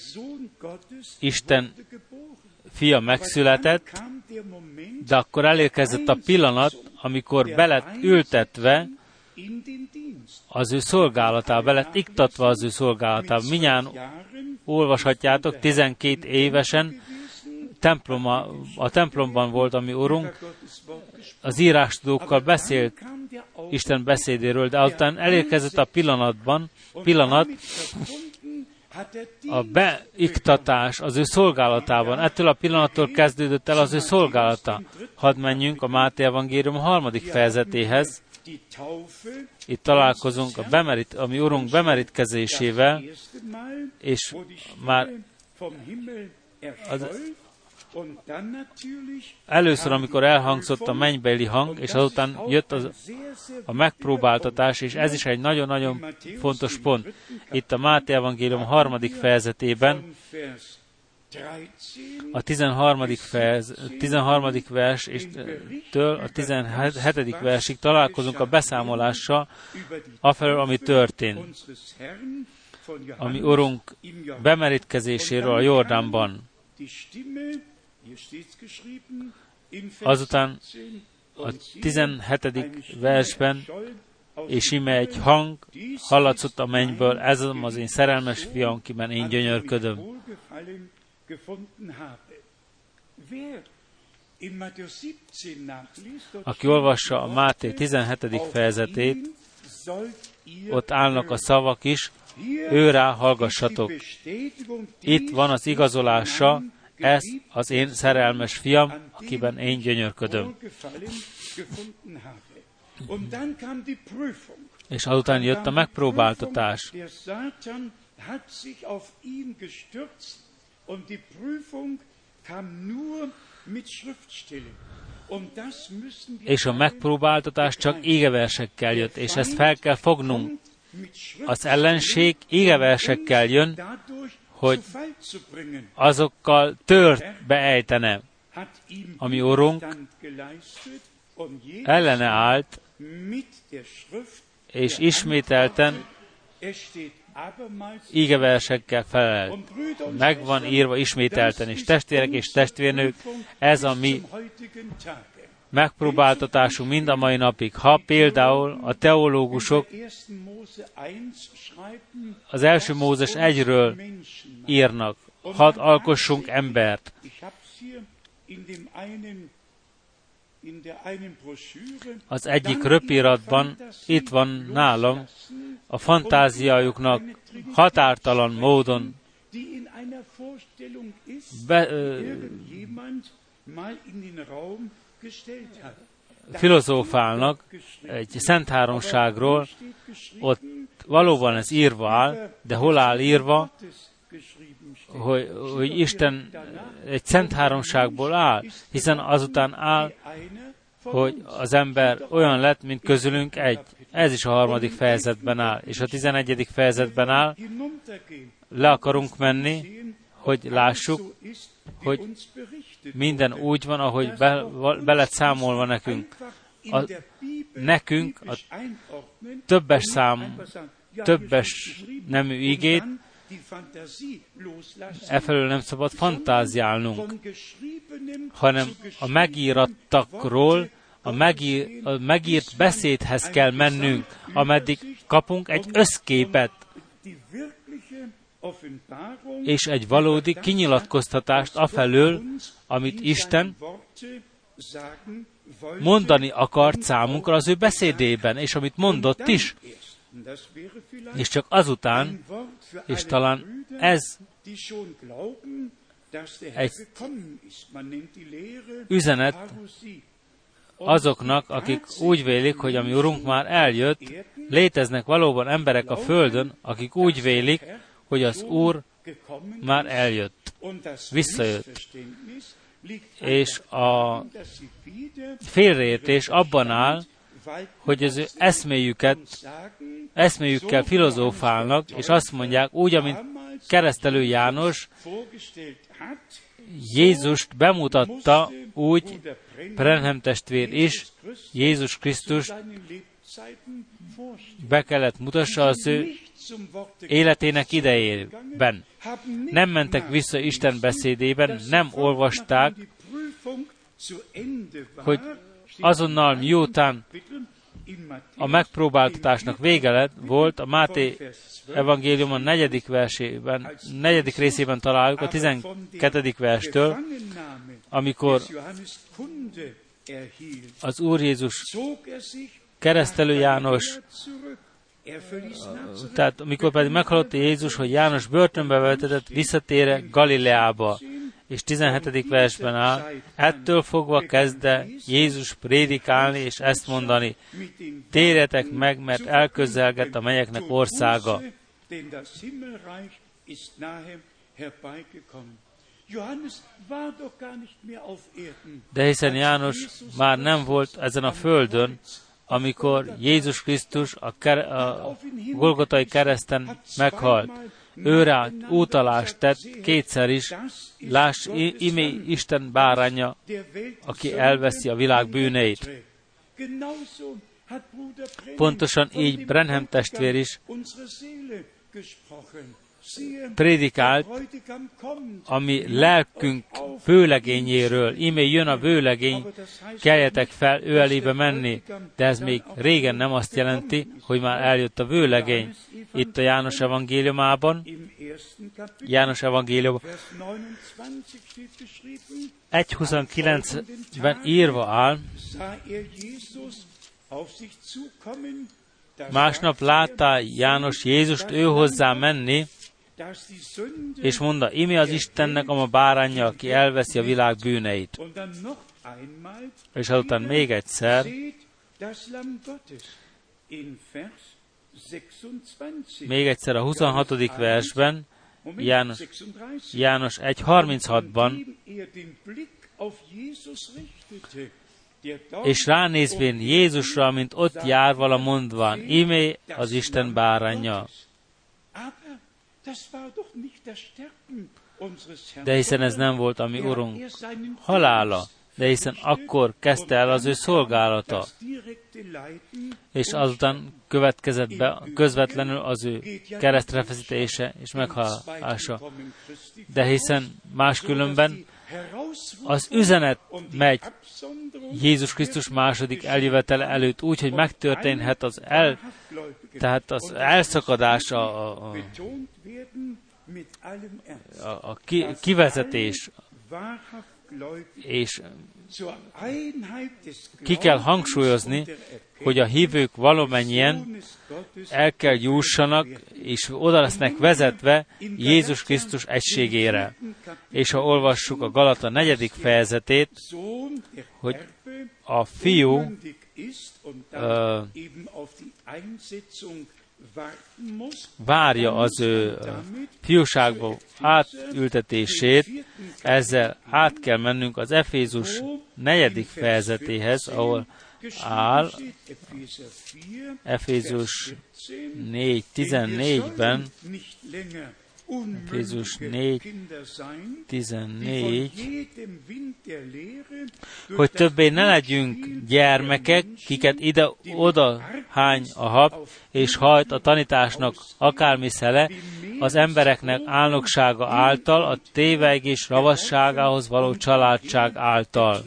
Isten fia megszületett, de akkor elérkezett a pillanat, amikor be lett ültetve az ő szolgálatába, be lett iktatva az ő szolgálatába. Mindjárt olvashatjátok, tizenkét évesen temploma, a templomban volt a mi Urunk, az írástudókkal beszélt Isten beszédéről, de azután elérkezett a pillanatban, pillanat, a beiktatás az ő szolgálatában. Ettől a pillanattól kezdődött el az ő szolgálata. Hadd menjünk a Máté evangélium harmadik fejezetéhez. Itt találkozunk a, bemerít, a mi Urunk bemerítkezésével, és már az, először, amikor elhangzott a mennybeli hang, és azután jött az, a megpróbáltatás, és ez is egy nagyon-nagyon fontos pont. Itt a Máté evangélium harmadik fejezetében, a tizenharmadik, fejez, tizenharmadik vers és től a tizenhetedik versig találkozunk a beszámolással afelől, ami történt. Ami Urunk bemerítkezéséről a Jordánban. Azután a tizenhetedik versben, és ime egy hang hallatszott a mennyből, ez az én szerelmes fiam, kiben én gyönyörködöm. Aki olvassa a Máté tizenhetedik fejezetét, ott állnak a szavak is, őrá hallgassatok. Itt van az igazolása, ez az én szerelmes fiam, akiben én gyönyörködöm. És azután jött a megpróbáltatás. És a megpróbáltatás csak ígeversekkel jött, és ezt fel kell fognunk. Az ellenség ígeversekkel jön, hogy azokkal tört beejtene. Ami Urunk ellene állt, és ismételten ígeversekkel felelt. Megvan írva ismételten, és testvérek és testvérnők, ez a mi megpróbáltatásunk mind a mai napig. Ha például a teológusok az első Mózes egyről írnak, hadd alkossunk embert. Az egyik röpiratban itt van nálam a fantáziájuknak határtalan módon be, ö, filozófálnak egy szent háromságról, ott valóban ez írva áll, de hol áll írva, hogy, hogy Isten egy szent háromságból áll, hiszen azután áll, hogy az ember olyan lett, mint közülünk egy. Ez is a harmadik fejezetben áll, és a tizenegyedik fejezetben áll, le akarunk menni, hogy lássuk, hogy minden úgy van, ahogy be, be lett számolva nekünk. A, nekünk a többes szám, többes nemű igét, efelől nem szabad fantáziálnunk, hanem a megírattakról, a, megír, a megírt beszédhez kell mennünk, ameddig kapunk egy összképet, és egy valódi kinyilatkoztatást afelől, amit Isten mondani akart számunkra az ő beszédében, és amit mondott is. És csak azután, és talán ez egy üzenet azoknak, akik úgy vélik, hogy a mi Urunk már eljött, léteznek valóban emberek a Földön, akik úgy vélik, hogy az Úr már eljött, visszajött. És a félreértés abban áll, hogy az ő eszméjüket, eszméjükkel filozófálnak, és azt mondják, úgy, amint Keresztelő János Jézust bemutatta, úgy Branham testvér is Jézus Krisztust be kellett mutassa az ő életének idejében. Nem mentek vissza Isten beszédében, nem olvasták, hogy azonnal miután a megpróbáltatásnak vége lett, volt, a Máté evangélium a negyedik versében, negyedik részében találjuk, a tizenkettedik verstől, amikor az Úr Jézus Keresztelő János, tehát amikor pedig meghallotta Jézus, hogy János börtönbe vetetett, visszatére Galileába. És tizenhetedik versben áll, ettől fogva kezdte Jézus prédikálni, és ezt mondani, térjetek meg, mert elközelgett a mennyeknek országa. De hiszen János már nem volt ezen a földön, amikor Jézus Krisztus a, ker- a Golgotai kereszten meghalt. Őrá utalást tett kétszer is, láss, imé Isten báránja, aki elveszi a világ bűneit. Pontosan így Branham testvér is prédikált a mi lelkünk vőlegényéről. Íme jön a vőlegény, keljetek fel ő elébe menni. De ez még régen nem azt jelenti, hogy már eljött a vőlegény. Itt a János evangéliumában, János evangélium egy huszonkilencben írva áll, másnap látta János Jézust ő hozzá menni, és mondta, imi az Istennek a ma báránja, aki elveszi a világ bűneit. És azután még egyszer, még egyszer a huszonhatodik versben, János, János egy harminchatban, és ránézvén Jézusra, mint ott jár vala mondván, imé az Isten báránja. De hiszen ez nem volt a mi Urunk halála, de hiszen akkor kezdte el az ő szolgálata, és azután következett be közvetlenül az ő keresztrefeszítése és meghalása. De hiszen máskülönben az üzenet megy Jézus Krisztus második eljövetele előtt úgy, hogy megtörténhet az el, tehát az elszakadás, a, a, a, a ki, kivezetés, és ki kell hangsúlyozni, hogy a hívők valamennyien el kell jussanak, és oda lesznek vezetve Jézus Krisztus egységére. És ha olvassuk a Galata negyedik fejezetét, hogy a fiú uh, várja az ő fiúságba átültetését, ezzel át kell mennünk az Efézus negyedik fejezetéhez, ahol áll Efézus négy tizennégyben, Efézus négy tizennégy, hogy többé ne legyünk gyermekek, kiket ide-oda hány a hab, és hajt a tanításnak akármi szele, az embereknek álnoksága által, a tévegés ravasságához való családság által.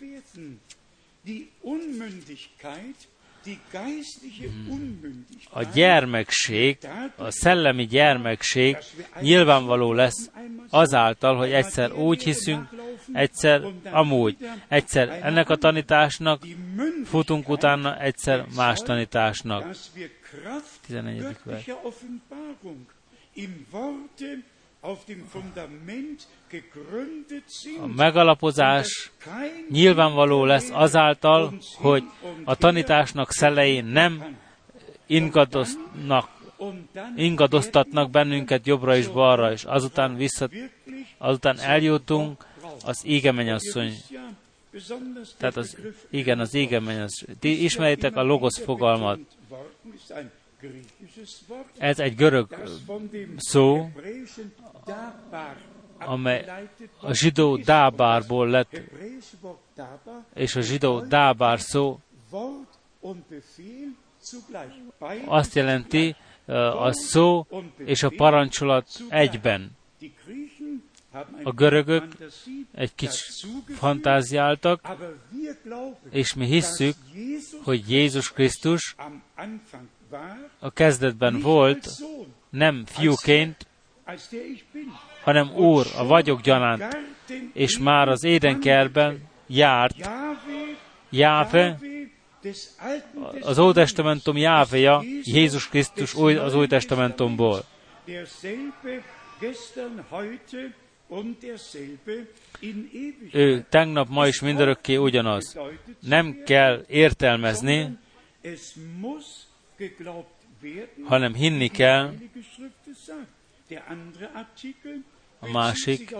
A gyermekség, a szellemi gyermekség nyilvánvaló lesz azáltal, hogy egyszer úgy hiszünk, egyszer amúgy. Egyszer ennek a tanításnak futunk utána, egyszer más tanításnak. tizennegyedik vers. A megalapozás nyilvánvaló lesz azáltal, hogy a tanításnak szelei nem ingadoznak, ingadoztatnak bennünket jobbra és balra, és azután, vissza, azután eljutunk az égemennyasszony. Tehát az, igen, az égemennyasszony. Ti ismeritek a logosz fogalmat. Ez egy görög szó, amely a zsidó dábárból lett, és a zsidó dábár szó azt jelenti, a szó és a parancsolat egyben. A görögök egy kicsit fantáziáltak, és mi hisszük, hogy Jézus Krisztus a kezdetben volt, nem fiúként, hanem Úr, a vagyok gyanánt, és már az Édenkertben járt. Jáve, az Ótestamentum Jáveja, Jézus Krisztus az Új Testamentumból. Ő tegnap, ma is mindörökké ugyanaz. Nem kell értelmezni, hanem hinni kell. A másik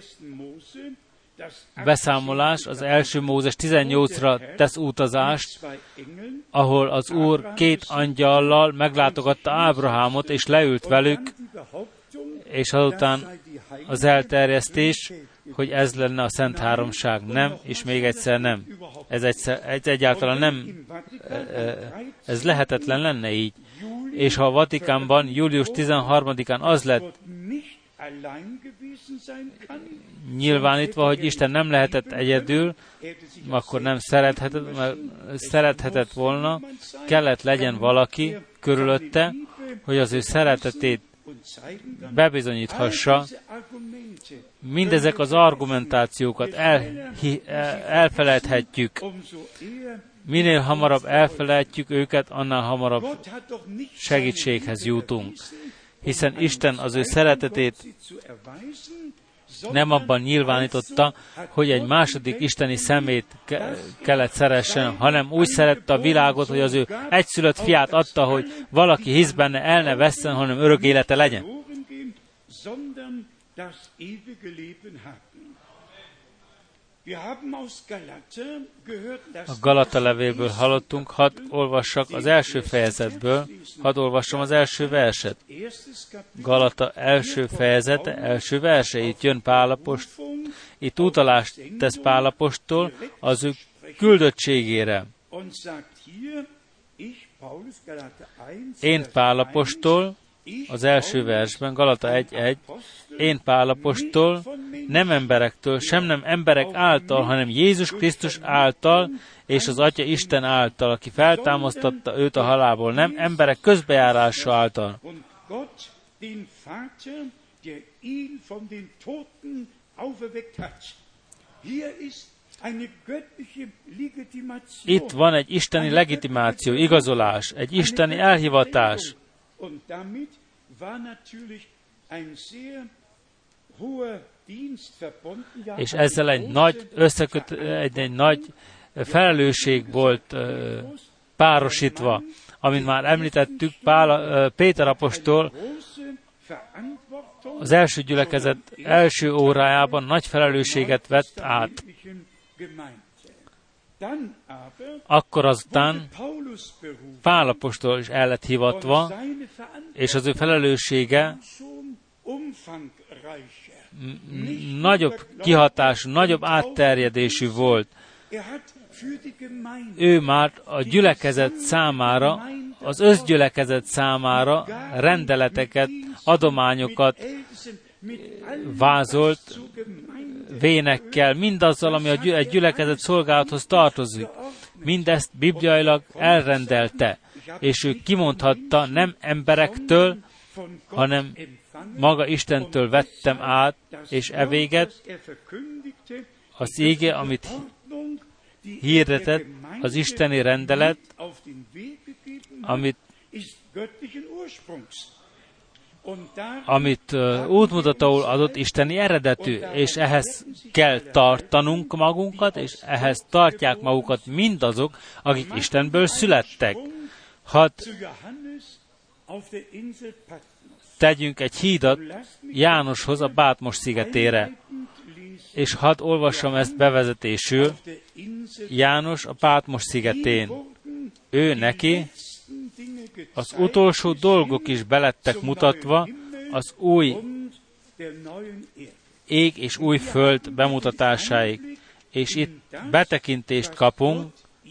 beszámolás az első Mózes tizennyolcra tesz utazást, ahol az Úr két angyallal meglátogatta Ábrahámot, és leült velük, és azután az elterjesztés, hogy ez lenne a Szent Háromság. Nem, és még egyszer nem. Ez, egyszer, ez egyáltalán nem, ez lehetetlen lenne így. És ha a Vatikánban július tizenharmadikán az lett nyilvánítva, hogy Isten nem lehetett egyedül, akkor nem szerethetett, mert szerethetett volna, kellett legyen valaki körülötte, hogy az ő szeretetét bebizonyíthassa. Mindezek az argumentációkat el, elfelejthetjük. Minél hamarabb elfelejtjük őket, annál hamarabb segítséghez jutunk. Hiszen Isten az ő szeretetét nem abban nyilvánította, hogy egy második isteni szemét ke- kellett szeressen, hanem úgy szerette a világot, hogy az ő egyszülött fiát adta, hogy valaki hisz benne, el ne vesszen, hanem örök élete legyen. A Galata levélből hallottunk, hadd olvassak az első fejezetből, hadd olvassam az első verset. Galata első fejezete, első verse, itt jön Pál apostol, itt utalást tesz Pál apostol az ő küldöttségére. Én Pál apostol, az első versben, Galata egy egy, én Pál apostol, nem emberektől, sem nem emberek által, hanem Jézus Krisztus által, és az Atya Isten által, aki feltámasztatta őt a halálból, nem emberek közbejárása által. Itt van egy isteni legitimáció, igazolás, egy isteni elhivatás. És ezzel egy nagy összeköt, egy, egy nagy felelősség volt uh, párosítva, amint már említettük, Pál, uh, Péter apostol az első gyülekezet első órájában nagy felelősséget vett át. Akkor aztán Pál apostol is el lett hivatva, és az ő felelőssége nagyobb kihatású, nagyobb átterjedésű volt. Ő már a gyülekezet számára, az összgyülekezet számára rendeleteket, adományokat vázolt vénekkel, mindazzal, ami a egy gyülekezet szolgálathoz tartozik. Mindezt bibliailag elrendelte, és ő kimondhatta, nem emberektől, hanem maga Istentől vettem át, és e véget az íge, amit hirdetett, az isteni rendelet, amit amit uh, útmutatóul adott, isteni eredetű, és ehhez kell tartanunk magunkat, és ehhez tartják magukat mindazok, akik Istenből születtek. Hadd tegyünk egy hídat Jánoshoz a Pátmos szigetére, és hadd olvassam ezt bevezetésül. János a Pátmos szigetén. Ő neki az utolsó dolgok is belettek mutatva, az új ég és új föld bemutatásáig. És itt betekintést kapunk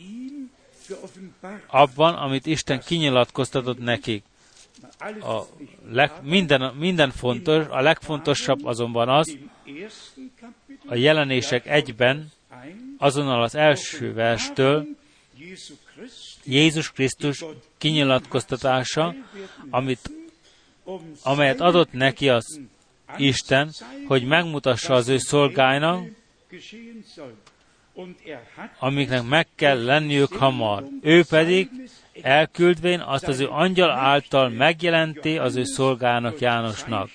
abban, amit Isten kinyilatkoztatott nekik. A leg, minden, minden fontos, a legfontosabb azonban az, a Jelenések egyben, azonnal az első verstől, Jézus Krisztus kinyilatkoztatása, amit, amelyet adott neki az Isten, hogy megmutassa az ő szolgáinak, amiknek meg kell lenniük hamar. Ő pedig elküldvén azt az ő angyal által megjelenti az ő szolgának Jánosnak.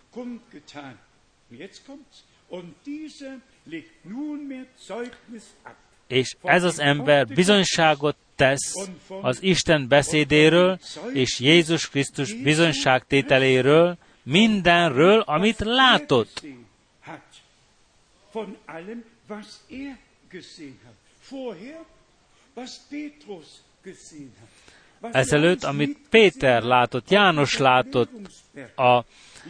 És ez az ember bizonyságot tesz az Isten beszédéről és Jézus Krisztus bizonyságtételéről, mindenről, amit látott. Ezelőtt, amit Péter látott, János látott a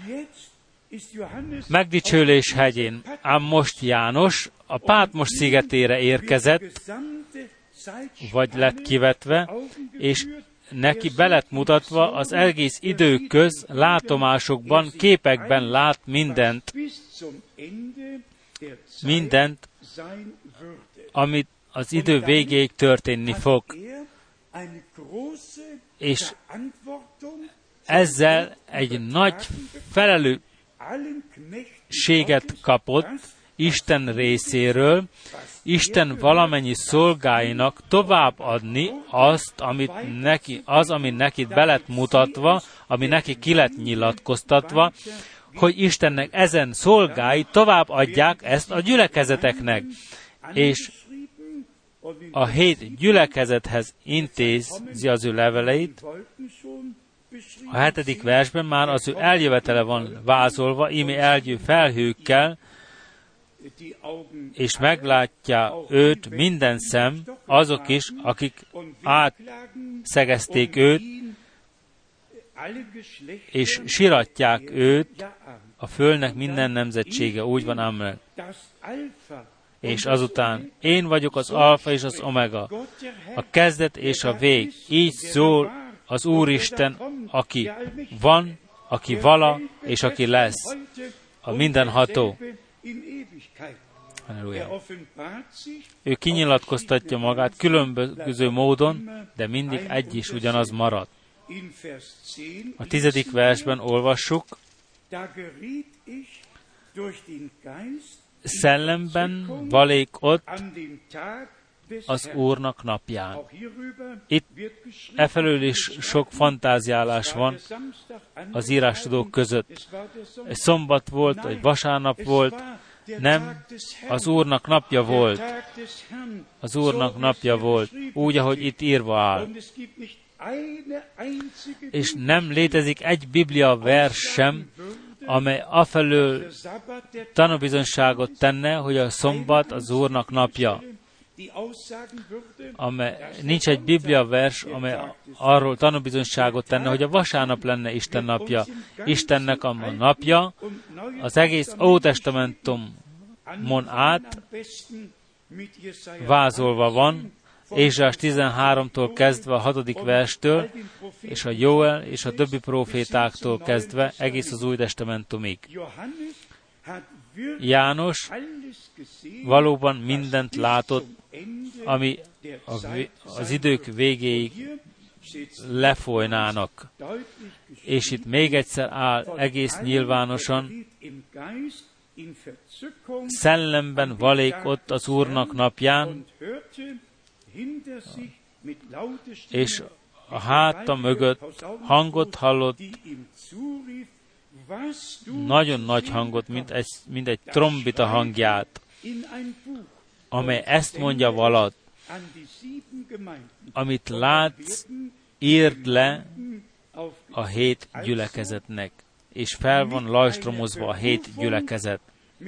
megdicsőlés hegyén, ám most János a Pátmos szigetére érkezett, vagy lett kivetve, és neki be lett mutatva az egész időköz látomásokban, képekben lát mindent, mindent, amit az idő végéig történni fog. És ezzel egy nagy felelősséget kapott Isten részéről, Isten valamennyi szolgáinak továbbadni azt, amit neki, az, ami neki be lett mutatva, ami neki ki lett nyilatkoztatva, hogy Istennek ezen szolgái továbbadják ezt a gyülekezeteknek. És a hét gyülekezethez intézi az ő leveleit. A hetedik versben már az ő eljövetele van vázolva, íme eljő felhőkkel, és meglátja őt minden szem, azok is, akik átszegezték őt, és siratják őt, a földnek minden nemzetsége, úgy van, amen. És azután, én vagyok az alfa és az omega, a kezdet és a vég. Így szól az Úristen, aki van, aki vala, és aki lesz, a mindenható. Halleluja. Ő kinyilatkoztatja magát különböző módon, de mindig egy is ugyanaz marad. A tizedik versben olvassuk, szellemben valék ott az Úrnak napján. Itt efelől is sok fantáziálás van az írástudók között. Egy szombat volt, egy vasárnap volt, nem, az Úrnak napja volt. Az Úrnak napja volt, úgy, ahogy itt írva áll. És nem létezik egy Biblia vers sem, amely afelől tanúbizonyságot tenne, hogy a szombat az Úrnak napja. Amely, nincs egy Biblia vers, amely arról tanúbizonyságot tenne, hogy a vasárnap lenne Isten napja. Istennek a napja az egész Ótestamentumon át vázolva van, Ézsaiás tizenháromtól kezdve a hatodik verstől, és a Jóel és a többi profétáktól kezdve egész az Új Testamentumig. János valóban mindent látott, ami az idők végéig lefolynának. És itt még egyszer áll egész nyilvánosan, szellemben valék ott az Úrnak napján, és a háta mögött hangot hallott, nagyon nagy hangot, mint egy, mint egy trombita hangját, amely ezt mondja valad, amit látsz, írd le a hét gyülekezetnek, és fel van lajstromozva a hét gyülekezet.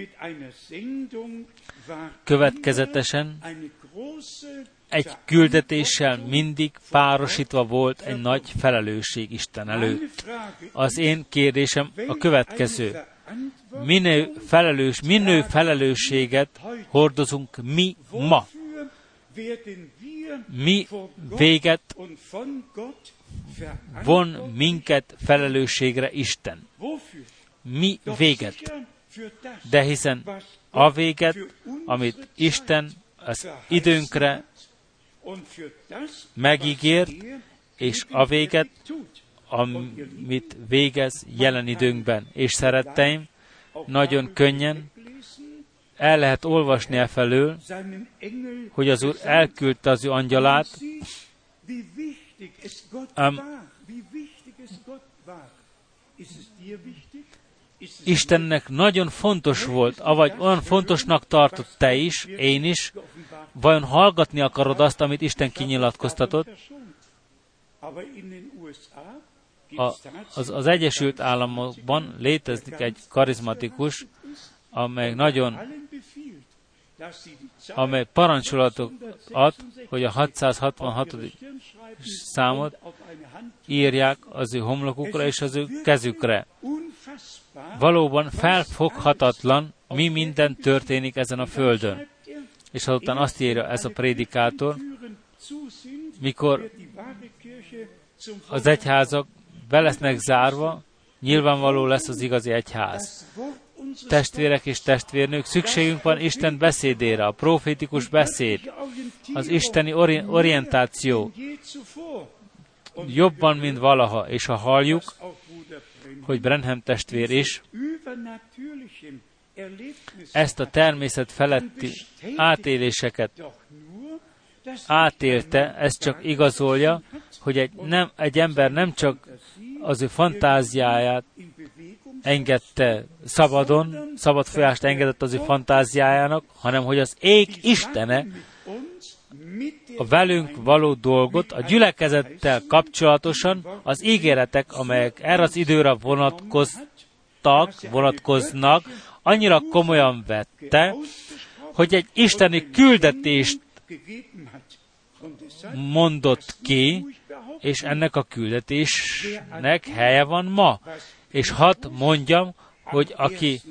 Következetesen egy küldetéssel mindig párosítva volt egy nagy felelősség Isten előtt. Az én kérdésem a következő. Minő, felelős, minő felelősséget hordozunk mi ma? Mi véget von minket felelősségre Isten? Mi véget? De hiszen a véget, amit Isten az időnkre megígért, és a véget, amit végez jelen időnkben. És szeretteim, nagyon könnyen el lehet olvasni e felől, hogy az Úr elküldte az ő angyalát, ám Istennek nagyon fontos volt, avagy olyan fontosnak tartott te is, én is, vajon hallgatni akarod azt, amit Isten kinyilatkoztatott? A, az, az Egyesült Államokban létezik egy karizmatikus, amely nagyon, amely parancsolatot ad, hogy a hatszázhatvanhatodik számot írják az ő homlokukra és az ő kezükre. Valóban felfoghatatlan, mi minden történik ezen a földön. És azután azt írja ez a prédikátor, mikor az egyházak be lesznek zárva, nyilvánvaló lesz az igazi egyház. Testvérek és testvérnők, szükségünk van Isten beszédére, a profétikus beszéd, az isteni ori- orientáció jobban, mint valaha, és ha halljuk, hogy Branham testvér is ezt a természet feletti átéléseket átélte, ez csak igazolja, hogy egy, nem, egy ember nem csak az ő fantáziáját engedte szabadon, szabad folyást engedett az ő fantáziájának, hanem hogy az ég Istene a velünk való dolgot, a gyülekezettel kapcsolatosan az ígéretek, amelyek erre az időre vonatkoztak, vonatkoznak, annyira komolyan vette, hogy egy isteni küldetést mondott ki, és ennek a küldetésnek helye van ma. És hadd mondjam, hogy aki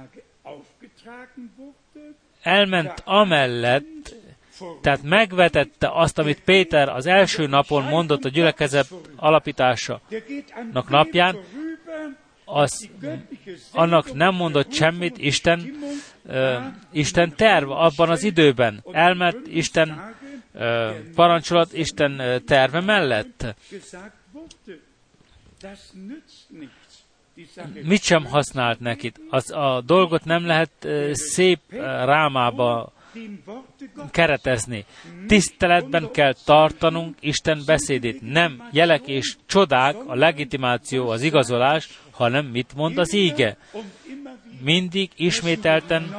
elment amellett, tehát megvetette azt, amit Péter az első napon mondott a gyülekezet alapításának napján, az, annak nem mondott semmit Isten, uh, Isten terv abban az időben. Elment Isten uh, parancsolat, Isten uh, terve mellett. Mit sem használt neki? Az, a dolgot nem lehet uh, szép uh, rámába keretezni. Tiszteletben kell tartanunk Isten beszédét. Nem jelek és csodák, a legitimáció, az igazolás, hanem mit mond az íge. Mindig ismételten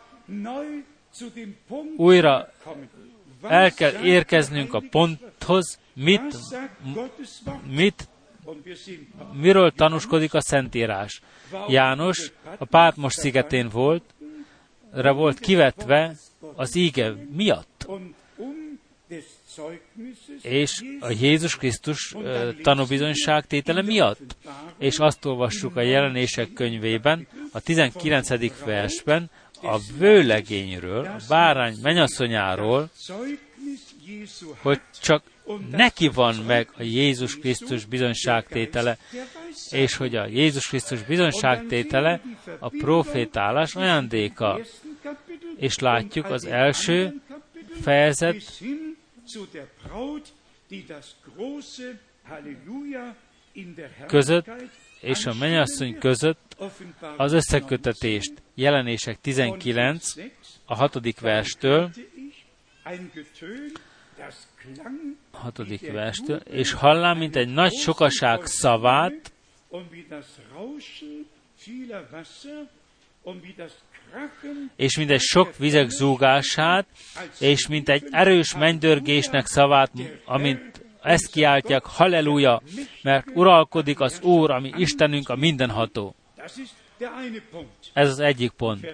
újra el kell érkeznünk a ponthoz, mit, mit, miről tanúskodik a Szentírás. János a Pátmos szigetén volt, re volt kivetve az íge miatt. És a Jézus Krisztus uh, tanúbizonyságtétele miatt. És azt olvassuk a Jelenések könyvében, a tizenkilencedik versben, a vőlegényről, a bárány mennyasszonyáról, hogy csak neki van meg a Jézus Krisztus bizonyságtétele, és hogy a Jézus Krisztus bizonyságtétele a profétálás ajándéka. És látjuk az első fejezet között és a mennyasszony között az összekötetést. Jelenések tizenkilenc, a hatodik verstől, hatodik verstől, és hallám, mint egy nagy sokaság szavát, és mint egy sok vizek zúgását, és mint egy erős mennydörgésnek szavát, amint ezt kiáltják, halleluja, mert uralkodik az Úr, ami Istenünk, a mindenható. Ez az egyik pont.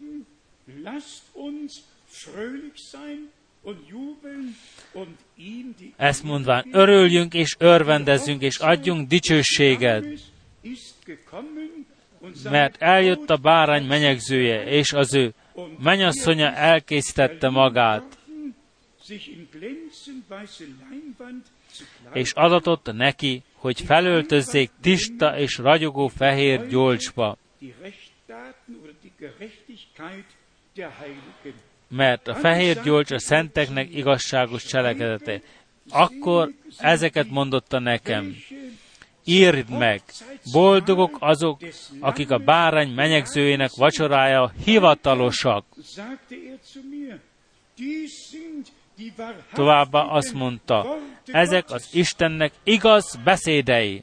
Ezt mondván, örüljünk és örvendezzünk, és adjunk dicsőséget, mert eljött a bárány menyegzője, és az ő mennyasszonya elkészítette magát, és adatott neki, hogy felöltözzék tiszta és ragyogó fehér gyolcsba, mert a fehér gyolcs a szenteknek igazságos cselekedete. Akkor ezeket mondotta nekem: írd meg, boldogok azok, akik a bárány menyegzőjének vacsorája hivatalosak. Továbbá azt mondta, ezek az Istennek igaz beszédei.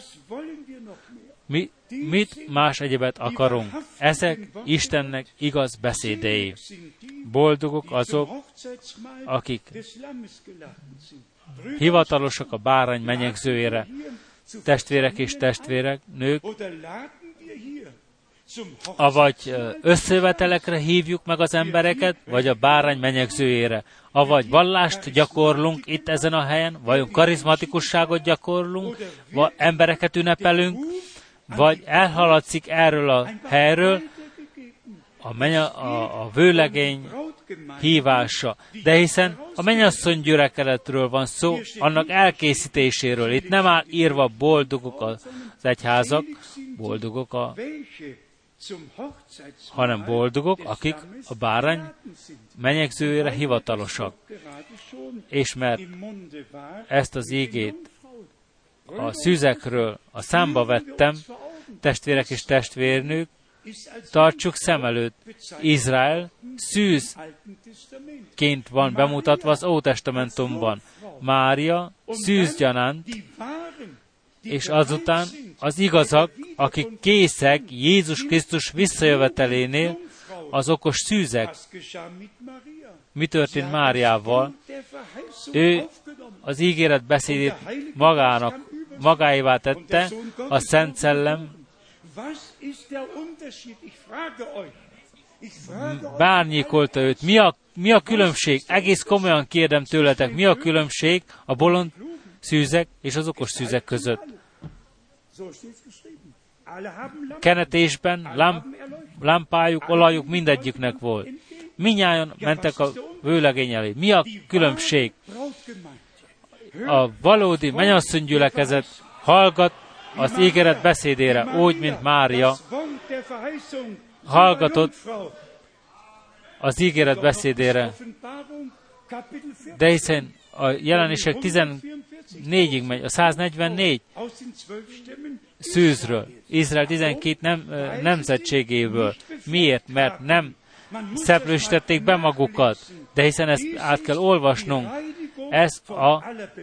Mi, mit más egyebet akarunk? Ezek Istennek igaz beszédei. Boldogok azok, akik hivatalosak a bárány menyegzőjére. Testvérek és testvérek, nők, avagy összejövetelekre hívjuk meg az embereket, vagy a bárány menyegzőjére. Avagy vallást gyakorlunk itt ezen a helyen, vagy karizmatikusságot gyakorlunk, vagy embereket ünnepelünk, vagy elhaladszik erről a helyről a, menya, a, a vőlegény hívása. De hiszen a mennyasszony gyülekezetről van szó, annak elkészítéséről. Itt nem áll írva boldogok az egyházak, boldogok a hanem boldogok, akik a bárány menyegzőjére hivatalosak. És mert ezt az ígét a szűzekről a számba vettem, testvérek és testvérnők, tartsuk szem előtt. Izrael szűzként van bemutatva az Ótestamentumban. Mária szűzgyanánt, és azután az igazak, akik készek Jézus Krisztus visszajövetelénél, az okos szűzek. Mi történt Máriával? Ő az ígéret beszédét magának, magáévá tette, a Szent Szellem bárnyékolta őt. Mi a, mi a különbség? Egész komolyan kérdem tőletek, mi a különbség a bolond szűzek és az okos szűzek között? Kenetésben lámp, lámpájuk, olajuk mindegyiknek volt. Minnyáján mentek a vőlegény elé. Mi a különbség? A valódi mennyasszony gyülekezet hallgat az ígéret beszédére, úgy, mint Mária hallgatott az ígéret beszédére. De hiszen a jelenések tizennégyig megy, a száznegyvennégy szűzről, Izrael tizenkét nem, nemzetségéből. Miért? Mert nem szeplősítették be magukat, de hiszen ezt át kell olvasnunk. Ez a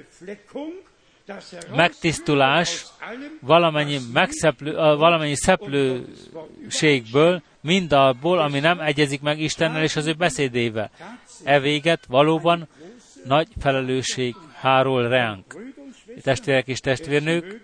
megtisztulás valamennyi, megszeplő, valamennyi szeplőségből, mindabból, ami nem egyezik meg Istennel és az ő beszédével. E véget valóban nagy felelősség hárul ránk. Testvérek és testvérnők,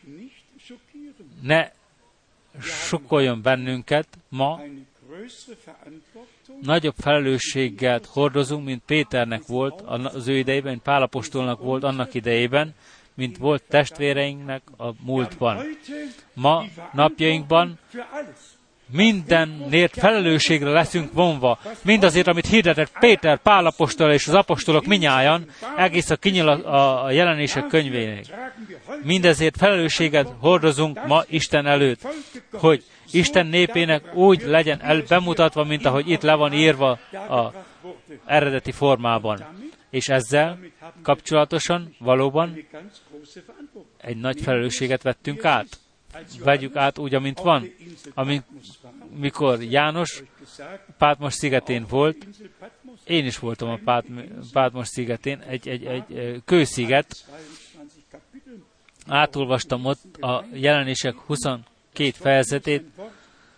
ne sokkoljon bennünket ma, nagyobb felelősséggel hordozunk, mint Péternek volt az ő idejében, mint Pál apostolnak volt annak idejében, mint volt testvéreinknek a múltban. Ma, napjainkban mindennért felelősségre leszünk vonva. Mindazért, amit hirdetett Péter, Pál apostol és az apostolok minnyájan, egész a kinyil a, a jelenések könyvének. Mindezért felelősséget hordozunk ma Isten előtt, hogy Isten népének úgy legyen el bemutatva, mint ahogy itt le van írva a eredeti formában. És ezzel kapcsolatosan valóban egy nagy felelősséget vettünk át. Vegyük át úgy, amint van. Amint, mikor János Pátmos szigetén volt, én is voltam a Pát, Pátmos szigetén, egy, egy, egy kősziget. Átolvastam ott a jelenések huszonkét fejezetét,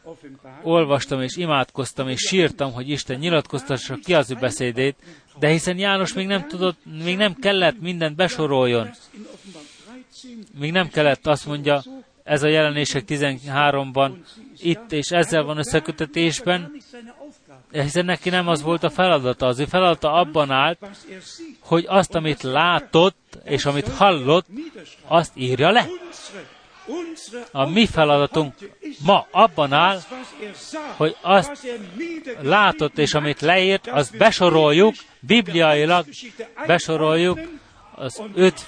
olvastam és imádkoztam és sírtam, hogy Isten nyilatkoztassa ki az ő beszédét, de hiszen János még nem tudott, még nem kellett mindent besoroljon. Még nem kellett, azt mondja, ez a Jelenések tizenháromban, itt és ezzel van összekötetésben, hiszen neki nem az volt a feladata. Az ő feladata abban állt, hogy azt, amit látott, és amit hallott, azt írja le. A mi feladatunk ma abban áll, hogy azt látott, és amit leírt, azt besoroljuk, bibliailag besoroljuk, az öt,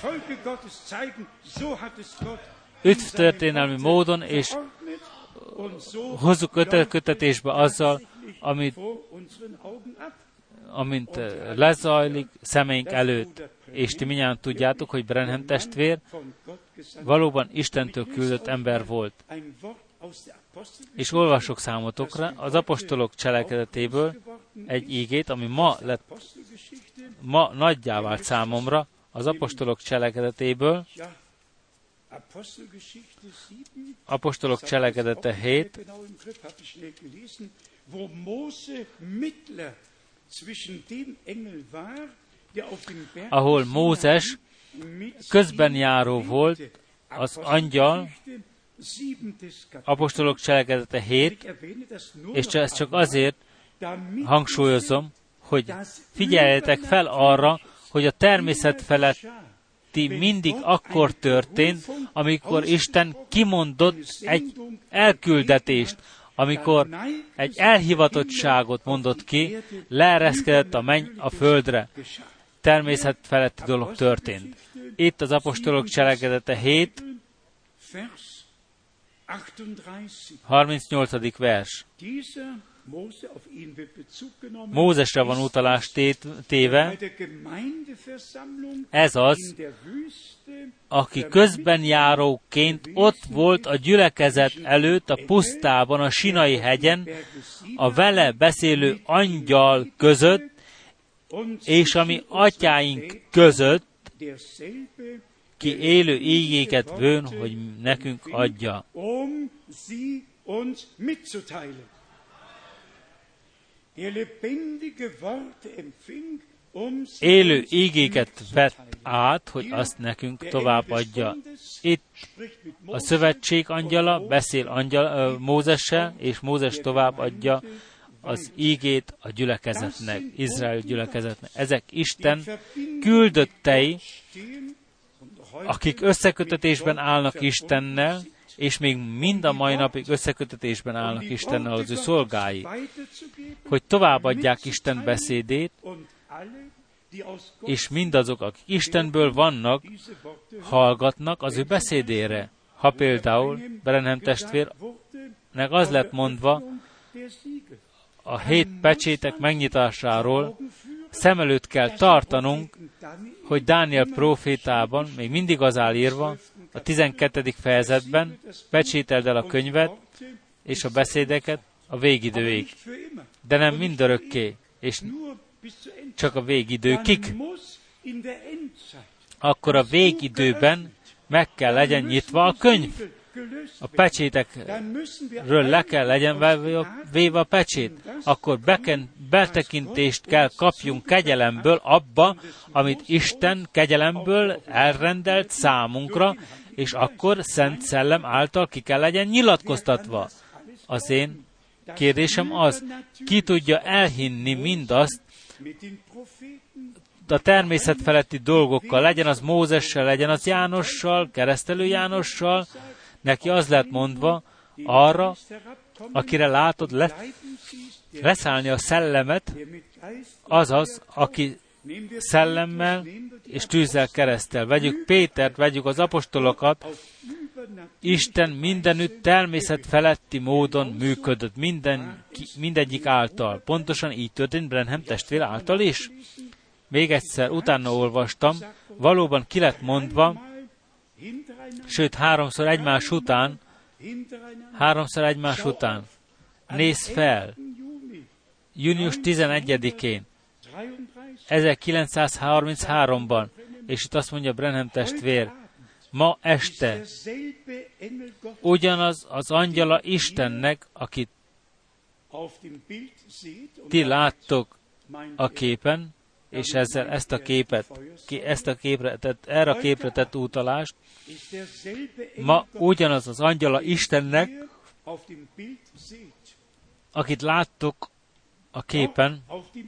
öt történelmi módon, és hozzuk kötetésbe azzal, amit, amint lezajlik szemeink előtt. És ti mindjárt tudjátok, hogy Branham testvér valóban Istentől küldött ember volt. És olvasok számotokra az apostolok cselekedetéből egy ígét, ami ma lett, ma nagyjá vált számomra, az apostolok cselekedetéből, apostolok cselekedete hét, ahol Mózes közben járó volt, az angyal, apostolok cselekedete hét, és ezt csak azért hangsúlyozom, hogy figyeljetek fel arra, hogy a természet feletti mindig akkor történt, amikor Isten kimondott egy elküldetést, amikor egy elhivatottságot mondott ki, leereszkedett a menny a földre. Természet feletti dolog történt. Itt az apostolok cselekedete hét, harmincnyolcadik vers. Mózesre van utalás téve, ez az, aki közben járóként ott volt a gyülekezet előtt a pusztában, a Sinai hegyen, a vele beszélő angyal között, és a mi atyáink között, ki élő ígéket bőn, hogy nekünk adja. Élő ígéket vett át, hogy azt nekünk tovább adja. Itt a szövetség angyala beszél angyal, Mózessel, és Mózes tovább adja az ígét a gyülekezetnek, Izrael gyülekezetnek. Ezek Isten küldöttei, akik összekötetésben állnak Istennel, és még mind a mai napig összekötetésben állnak Istennel az ő szolgái, hogy továbbadják Isten beszédét, és mindazok, akik Istenből vannak, hallgatnak az ő beszédére. Ha például Branham testvérnek az lett mondva a hét pecsétek megnyitásáról, szem előtt kell tartanunk, hogy Dániel prófétában még mindig az áll írva, a tizenkettedik fejezetben, pecsételd el a könyvet és a beszédeket a végidőig. De nem mindörökké, és csak a végidőkig. Akkor a végidőben meg kell legyen nyitva a könyv. A pecsétekről le kell legyen véve a pecsét. Akkor beken, betekintést kell kapjunk kegyelemből abba, amit Isten kegyelemből elrendelt számunkra, és akkor Szent Szellem által ki kell legyen nyilatkoztatva. Az én kérdésem az, ki tudja elhinni mindazt a természet feletti dolgokkal, legyen az Mózessel, legyen az Jánossal, keresztelő Jánossal, neki az lett mondva arra, akire látod le, leszállni a szellemet, azaz, aki szellemmel és tűzzel keresztel. Vegyük Pétert, vegyük az apostolokat, Isten mindenütt természet feletti módon működött, minden, mindegyik által. Pontosan így történt Branham testvér által is. Még egyszer utána olvastam, valóban ki lett mondva, sőt háromszor egymás után, háromszor egymás után. Nézz fel! június tizenegyedikén, ezerkilencszázharmincháromban, és itt azt mondja Branham testvér, ma este ugyanaz az angyala Istennek, akit ti láttok a képen, és ezzel ezt a képet, ezt a képre tett, erre a képre tett utalást, ma ugyanaz az angyala Istennek, akit láttok a képen,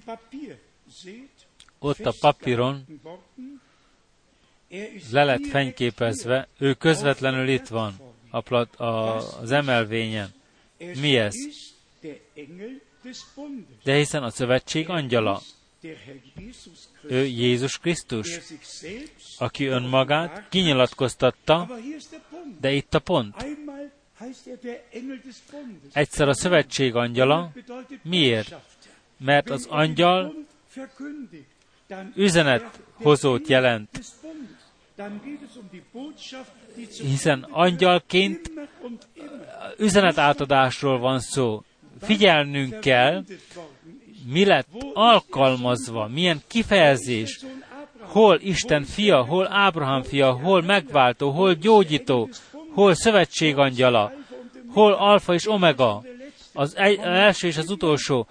ott a papíron le lett fényképezve, ő közvetlenül itt van a plat, a, az emelvényen. Mi ez? De hiszen a szövetség angyala. Ő Jézus Krisztus, aki önmagát kinyilatkoztatta, de itt a pont. Egyszer a szövetség angyala. Miért? Mert az angyal üzenethozót jelent. Hiszen angyalként üzenetátadásról van szó. Figyelnünk kell, mi lett alkalmazva, milyen kifejezés, hol Isten fia, hol Ábrahám fia, hol megváltó, hol gyógyító, hol szövetségangyala, hol alfa és omega, az első és az utolsó.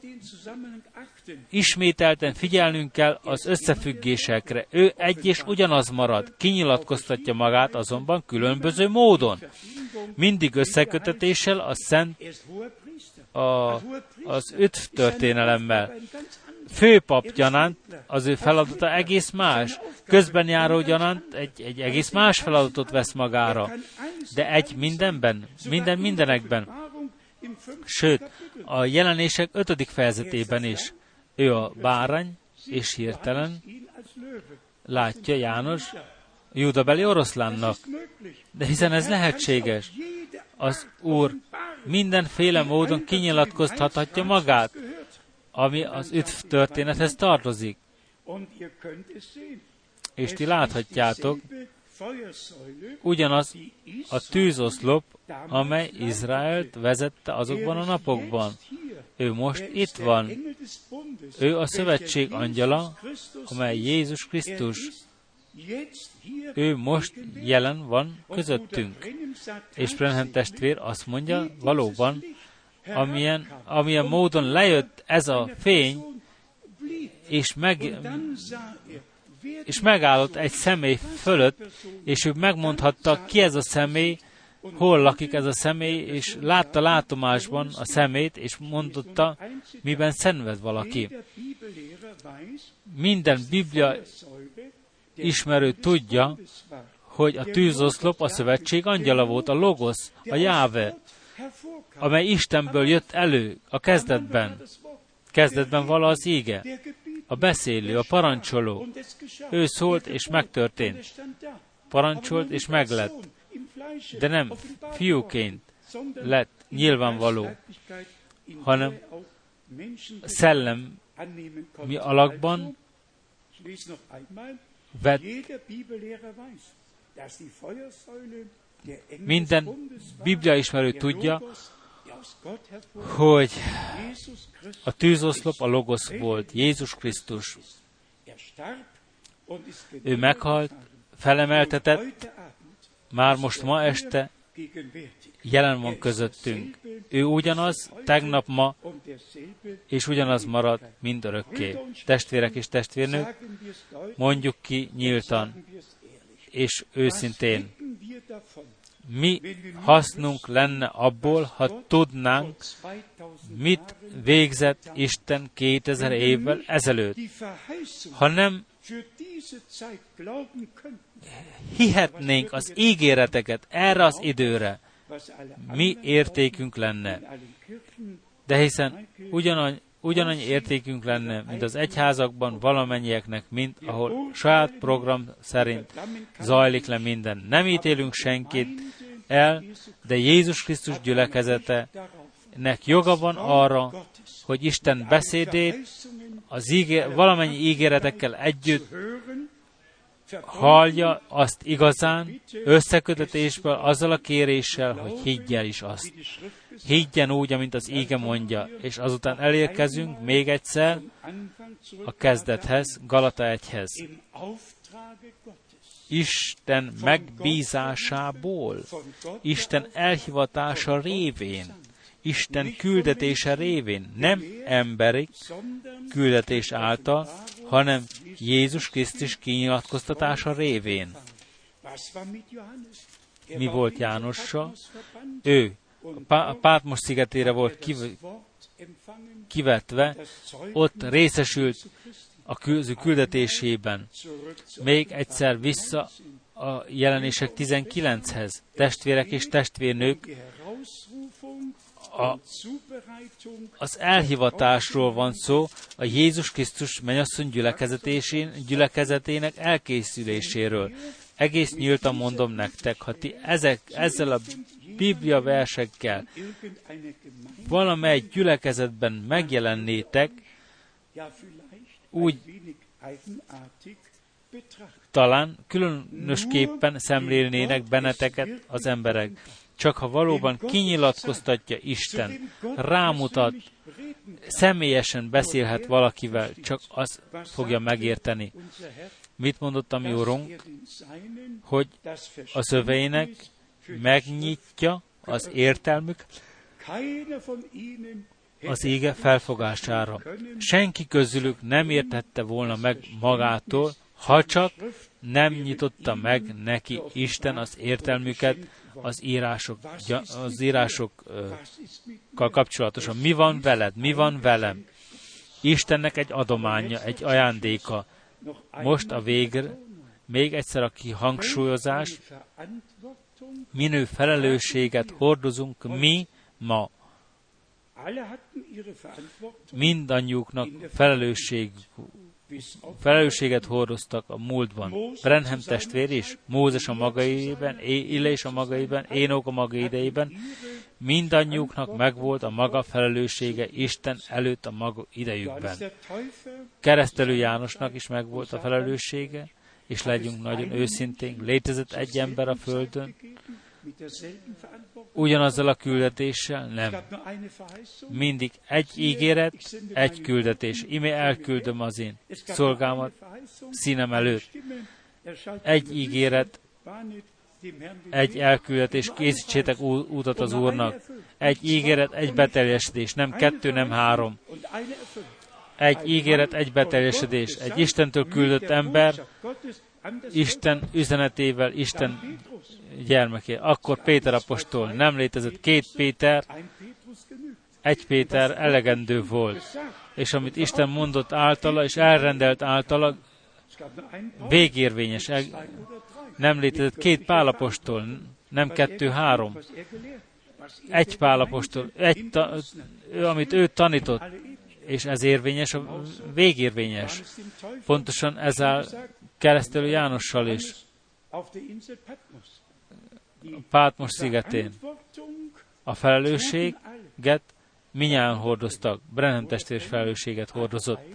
Ismételten figyelnünk kell az összefüggésekre. Ő egy és ugyanaz marad, kinyilatkoztatja magát azonban különböző módon. Mindig összekötetéssel a szent, a, az öt történelemmel. Főpap gyanánt az ő feladata egész más. Közben járó gyanánt egy, egy egész más feladatot vesz magára. De egy mindenben, minden mindenekben. Sőt, a jelenések ötödik fejezetében is. Ő a bárány, és hirtelen látja János júdabeli oroszlánnak. De hiszen ez lehetséges. Az Úr mindenféle módon kinyilatkoztathatja magát, ami az öt történethez tartozik. És ti láthatjátok, ugyanaz a tűzoszlop, amely Izraelt vezette azokban a napokban. Ő most itt van. Ő a szövetség angyala, amely Jézus Krisztus. Ő most jelen van közöttünk. És Branham testvér azt mondja, valóban, amilyen, amilyen módon lejött ez a fény, és, meg, és megállott egy személy fölött, és ő megmondhatta, ki ez a személy, hol lakik ez a személy, és látta látomásban a szemét, és mondotta, miben szenved valaki. Minden Biblia ismerő tudja, hogy a tűzoszlop a szövetség angyala volt, a Logosz, a Jáve, amely Istenből jött elő a kezdetben. Kezdetben vala az íge, a beszélő, a parancsoló. Ő szólt, és megtörtént. Parancsolt, és meglett. De nem fiúként lett nyilvánvaló, hanem szellemi alakban vett. Minden Biblia ismerő tudja, hogy a tűzoszlop a Logosz volt, Jézus Krisztus. Ő meghalt, felemeltetett, már most ma este jelen van közöttünk. Ő ugyanaz, tegnap, ma, és ugyanaz marad mindörökké. Testvérek és testvérnők, mondjuk ki nyíltan és őszintén. Mi hasznunk lenne abból, ha tudnánk, mit végzett Isten kétezer évvel ezelőtt. Ha nem hihetnénk az ígéreteket erre az időre, mi értékünk lenne. De hiszen ugyanannyi, ugyanannyi értékünk lenne, mint az egyházakban valamennyieknek, mint ahol saját program szerint zajlik le minden. Nem ítélünk senkit el, de Jézus Krisztus gyülekezetenek joga van arra, hogy Isten beszédét az ígé, valamennyi ígéretekkel együtt hallja azt igazán, összekötetésből azzal a kéréssel, hogy higgyen is azt. Higgyen úgy, amint az íge mondja, és azután elérkezünk még egyszer a kezdethez, Galata egyhez. Isten megbízásából, Isten elhivatása révén, Isten küldetése révén, nem emberi küldetés által, hanem Jézus Krisztus kinyilatkoztatása révén. Mi volt Jánossal? Ő a Pátmos szigetére volt kivetve, ott részesült a küldetésében. Még egyszer vissza a Jelenések tizenkilenchez. Testvérek és testvérnők, a, az elhivatásról van szó, a Jézus Krisztus mennyasszony gyülekezetének elkészüléséről. Egész nyíltan mondom nektek, ha ti ezek, ezzel a Biblia versekkel valamely gyülekezetben megjelennétek, úgy talán különösképpen szemlélnének benneteket az emberek. Csak ha valóban kinyilatkoztatja Isten, rámutat, személyesen beszélhet valakivel, csak az fogja megérteni. Mit mondott a mi Urunk? Hogy a szöveinek megnyitja az értelmük az ége felfogására. Senki közülük nem értette volna meg magától, ha csak nem nyitotta meg neki Isten az értelmüket az írások, az írásokkal kapcsolatosan. Mi van veled? Mi van velem? Istennek egy adománya, egy ajándéka. Most a végre, még egyszer a kihangsúlyozás, minő felelősséget hordozunk mi ma. Mindannyiuknak felelősség, felelősséget hordoztak a múltban. Branham testvér is, Mózes a maga idejében, Illés a maga idejében, Énok a maga idejében, mindannyiuknak megvolt a maga felelőssége Isten előtt a maga idejükben. Keresztelő Jánosnak is megvolt a felelőssége, és legyünk nagyon őszintén, létezett egy ember a földön, ugyanazzal a küldetéssel? Nem. Mindig egy ígéret, egy küldetés. Ime elküldöm az én szolgámat színem előtt. Egy ígéret, egy elküldetés, készítsétek útat az Úrnak. Egy ígéret, egy beteljesedés, nem kettő, nem három. Egy ígéret, egy beteljesedés. Egy Istentől küldött ember, Isten üzenetével, Isten gyermeké. Akkor Péter apostol nem létezett, két Péter, egy Péter elegendő volt. És amit Isten mondott általa, és elrendelt általa, végérvényes. Nem létezett két Pál apostol, nem kettő, három. Egy Pál apostol, egy ta, ő, amit ő tanított, és ez érvényes, a végérvényes. Pontosan ezzel Keresztelő Jánossal is. Pátmos szigetén. A felelősséget minnyáján hordoztak. Branham testvér felelősséget hordozott.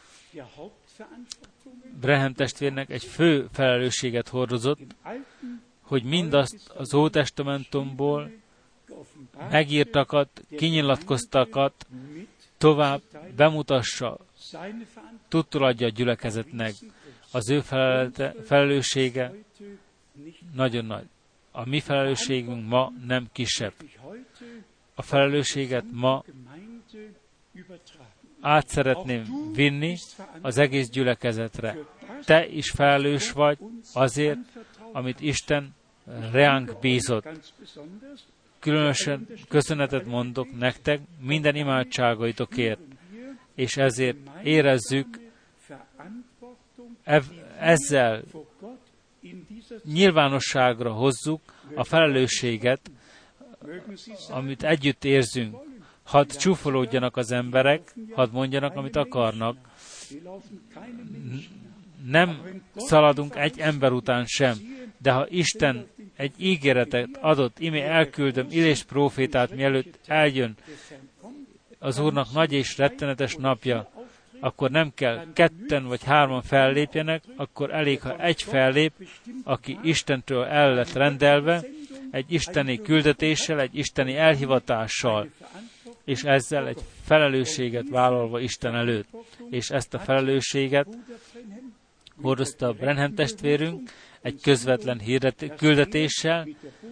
Branham testvérnek egy fő felelősséget hordozott, hogy mindazt az Ótestamentumból megírtakat, kinyilatkoztakat tovább bemutassa, tudtul adja a gyülekezetnek. Az ő felelete, felelőssége nagyon nagy. A mi felelősségünk ma nem kisebb. A felelősséget ma át szeretném vinni az egész gyülekezetre. Te is felelős vagy azért, amit Isten reánk bízott. Különösen köszönetet mondok nektek minden imádságaitokért, és ezért érezzük, ezzel nyilvánosságra hozzuk a felelősséget, amit együtt érzünk. Hadd csúfolódjanak az emberek, hadd mondjanak, amit akarnak. Nem szaladunk egy ember után sem, de ha Isten egy ígéretet adott, ime elküldöm Illés prófétát, mielőtt eljön az Úrnak nagy és rettenetes napja, akkor nem kell ketten vagy hárman fellépjenek, akkor elég, ha egy fellép, aki Istentől el lett rendelve, egy isteni küldetéssel, egy isteni elhivatással, és ezzel egy felelősséget vállalva Isten előtt. És ezt a felelősséget hordozta Branham testvérünk egy közvetlen hirdet, küldetéssel.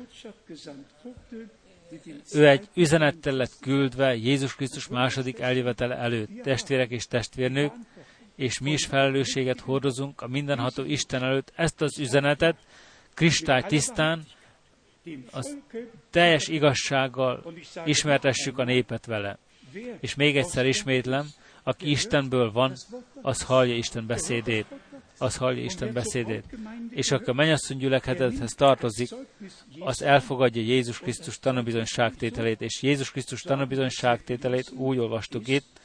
Ő egy üzenettel lett küldve Jézus Krisztus második eljövetele előtt, testvérek és testvérnők, és mi is felelősséget hordozunk a mindenható Isten előtt. Ezt az üzenetet kristálytisztán, az teljes igazsággal ismertessük a népet vele. És még egyszer ismétlem, aki Istenből van, az hallja Isten beszédét. Az hallja Isten beszédét. És aki a mennyasszony gyülekezethez tartozik, az elfogadja Jézus Krisztus tanúbizonyságtételét. És Jézus Krisztus tanúbizonyságtételét úgy olvastuk itt,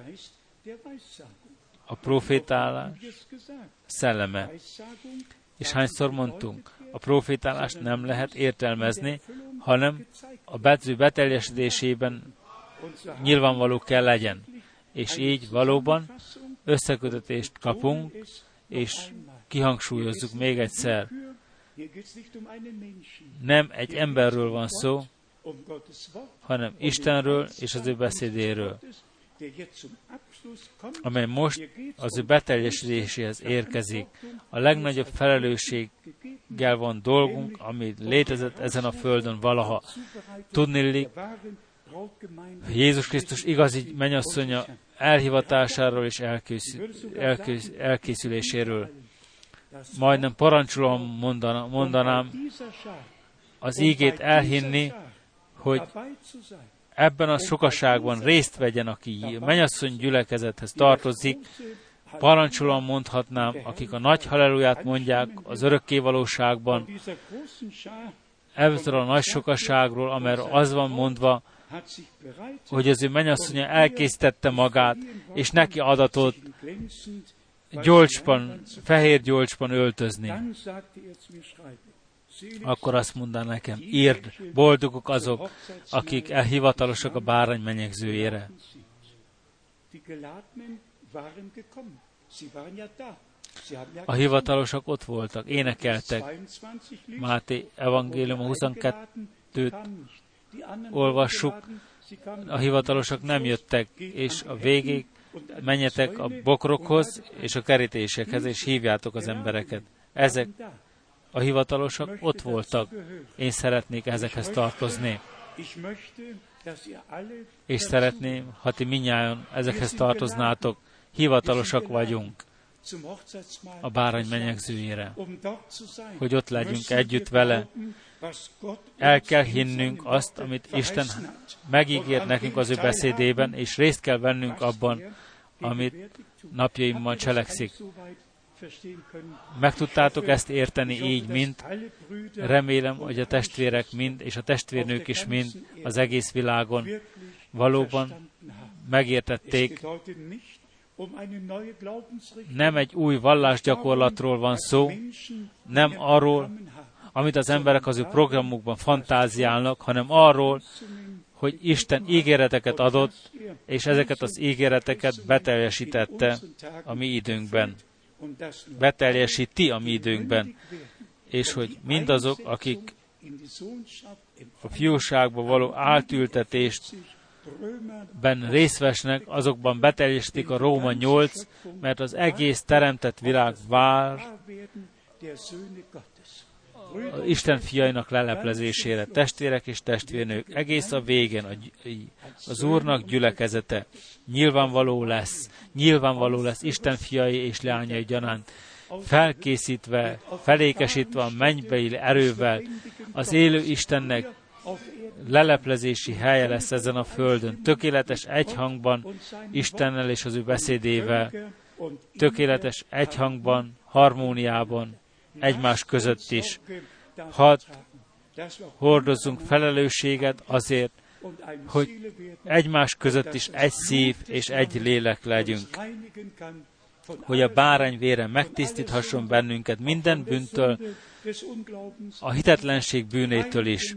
a profétálás szelleme. És hányszor mondtunk, a profétálást nem lehet értelmezni, hanem a betű beteljesedésében nyilvánvaló kell legyen. És így valóban összekötetést kapunk, és kihangsúlyozzuk még egyszer. Nem egy emberről van szó, hanem Istenről és az ő beszédéről, amely most az ő beteljesedéséhez érkezik. A legnagyobb felelősséggel van dolgunk, ami létezett ezen a földön valaha. Tudniillik, Jézus Krisztus igazi mennyasszonya elhivatásáról és elkészül, elkészül, elkészüléséről. Majdnem parancsolom mondanám, mondanám az ígét elhinni, hogy ebben a sokaságban részt vegyen, aki mennyasszony gyülekezethez tartozik. Parancsolom mondhatnám, akik a nagy halleluját mondják az örökkévalóságban, ebből a nagy sokaságról, amelyről az van mondva, hogy az ő mennyasszonya elkészítette magát, és neki adatot gyolcsban, fehér gyolcsban öltözni. Akkor azt mondaná nekem, írd, boldogok azok, akik elhivatalosak a bárány menyegzőjére. A hivatalosak ott voltak, énekeltek. Máté evangélium huszonkettőt olvassuk, a hivatalosak nem jöttek, és a végig menjetek a bokrokhoz és a kerítésekhez, és hívjátok az embereket. Ezek a hivatalosak ott voltak. Én szeretnék ezekhez tartozni. És szeretném, ha ti mindnyájan ezekhez tartoznátok. Hivatalosak vagyunk a bárány menyegzőjére, hogy ott legyünk együtt vele. El kell hinnünk azt, amit Isten megígért nekünk az ő beszédében, és részt kell vennünk abban, amit napjaimban cselekszik. Meg tudtátok ezt érteni így, mint remélem, hogy a testvérek mind, és a testvérnők is mind az egész világon valóban megértették. Nem egy új vallásgyakorlatról van szó, nem arról, amit az emberek az ő programukban fantáziálnak, hanem arról, hogy Isten ígéreteket adott, és ezeket az ígéreteket beteljesítette a mi időnkben. Beteljesíti a mi időnkben. És hogy mindazok, akik a fiúságba való átültetést ben részt vesznek, azokban beteljesítik a Róma nyolc, mert az egész teremtett világ vár Isten fiainak leleplezésére. Testvérek és testvérnők, egész a végén az Úrnak gyülekezete nyilvánvaló lesz, nyilvánvaló lesz Isten fiai és leányai gyanánt, felkészítve, felékesítve a mennybeli erővel, az élő Istennek leleplezési helye lesz ezen a földön, tökéletes egyhangban Istennel és az ő beszédével, tökéletes egyhangban, harmóniában, egymás között is. Hadd hordozzunk felelősséget azért, hogy egymás között is egy szív és egy lélek legyünk. Hogy a bárány vére megtisztíthasson bennünket minden bűntől, a hitetlenség bűnétől is.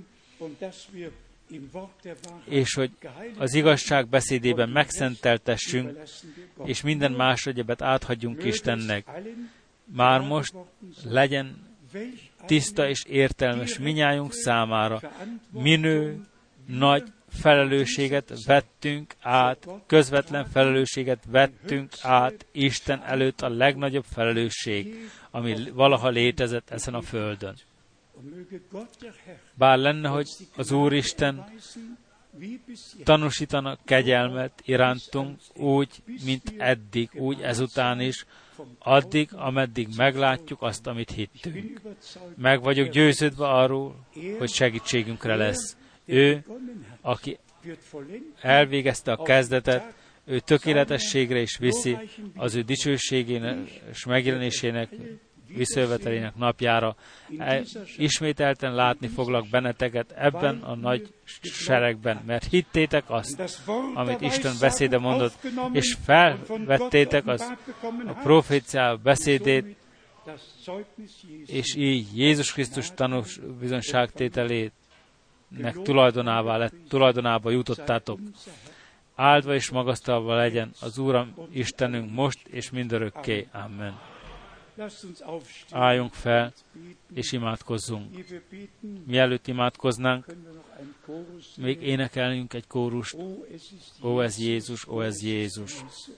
És hogy az igazság beszédében megszenteltessünk, és minden más egyebet áthagyjunk Istennek. Már most legyen tiszta és értelmes minnyájunk számára minő, nagy felelősséget vettünk át, közvetlen felelősséget vettünk át Isten előtt, a legnagyobb felelősség, ami valaha létezett ezen a földön. Bár lenne, hogy az Úristen tanúsítana kegyelmet irántunk úgy, mint eddig, úgy ezután is, addig, ameddig meglátjuk azt, amit hittünk. Meg vagyok győződve arról, hogy segítségünkre lesz. Ő, aki elvégezte a kezdetet, ő tökéletességre is viszi az ő dicsőségének és megjelenésének visszajövetelének napjára. Ismételten látni foglak benneteket ebben a nagy seregben, mert hittétek azt, amit Isten beszéde mondott, és felvettétek az, a profécia beszédét, és így Jézus Krisztus tanús bizonyságtételének tulajdonává lett, tulajdonába jutottátok. Áldva és magasztalva legyen az Úram Istenünk most és mindörökké. Amen. Álljunk fel, és imádkozzunk. Mielőtt imádkoznánk, még énekelünk egy kórust. Ó, ez Jézus, ó, ez Jézus.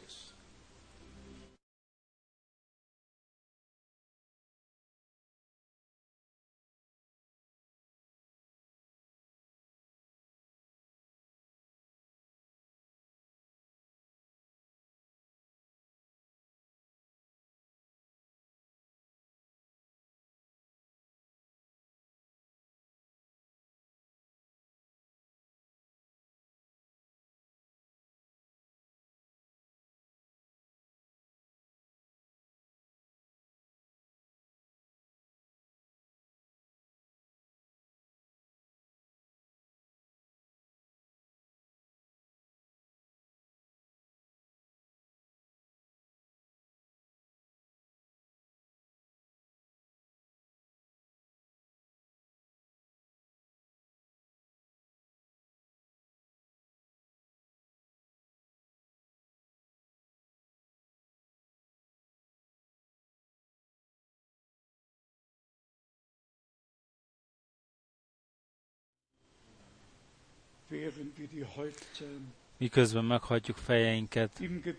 Miközben meghajtjuk fejeinket,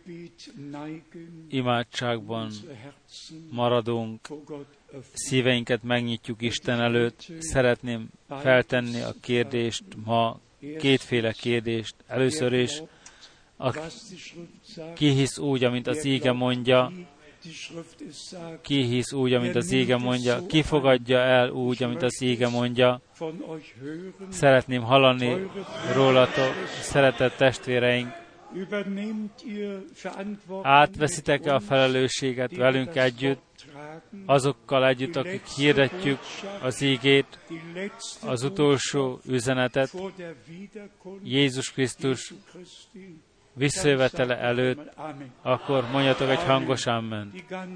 imádságban maradunk, szíveinket megnyitjuk Isten előtt. Szeretném feltenni a kérdést ma, kétféle kérdést. Először is, ki hisz úgy, amint az íge mondja, ki hisz úgy, amint az íge mondja, ki fogadja el úgy, amint az íge mondja. Szeretném hallani rólatok, szeretett testvéreink, átveszitek-e a felelősséget velünk együtt, azokkal együtt, akik hirdetjük az ígét, az utolsó üzenetet, Jézus Krisztus visszajövetele előtt, akkor mondjatok egy hangos amen.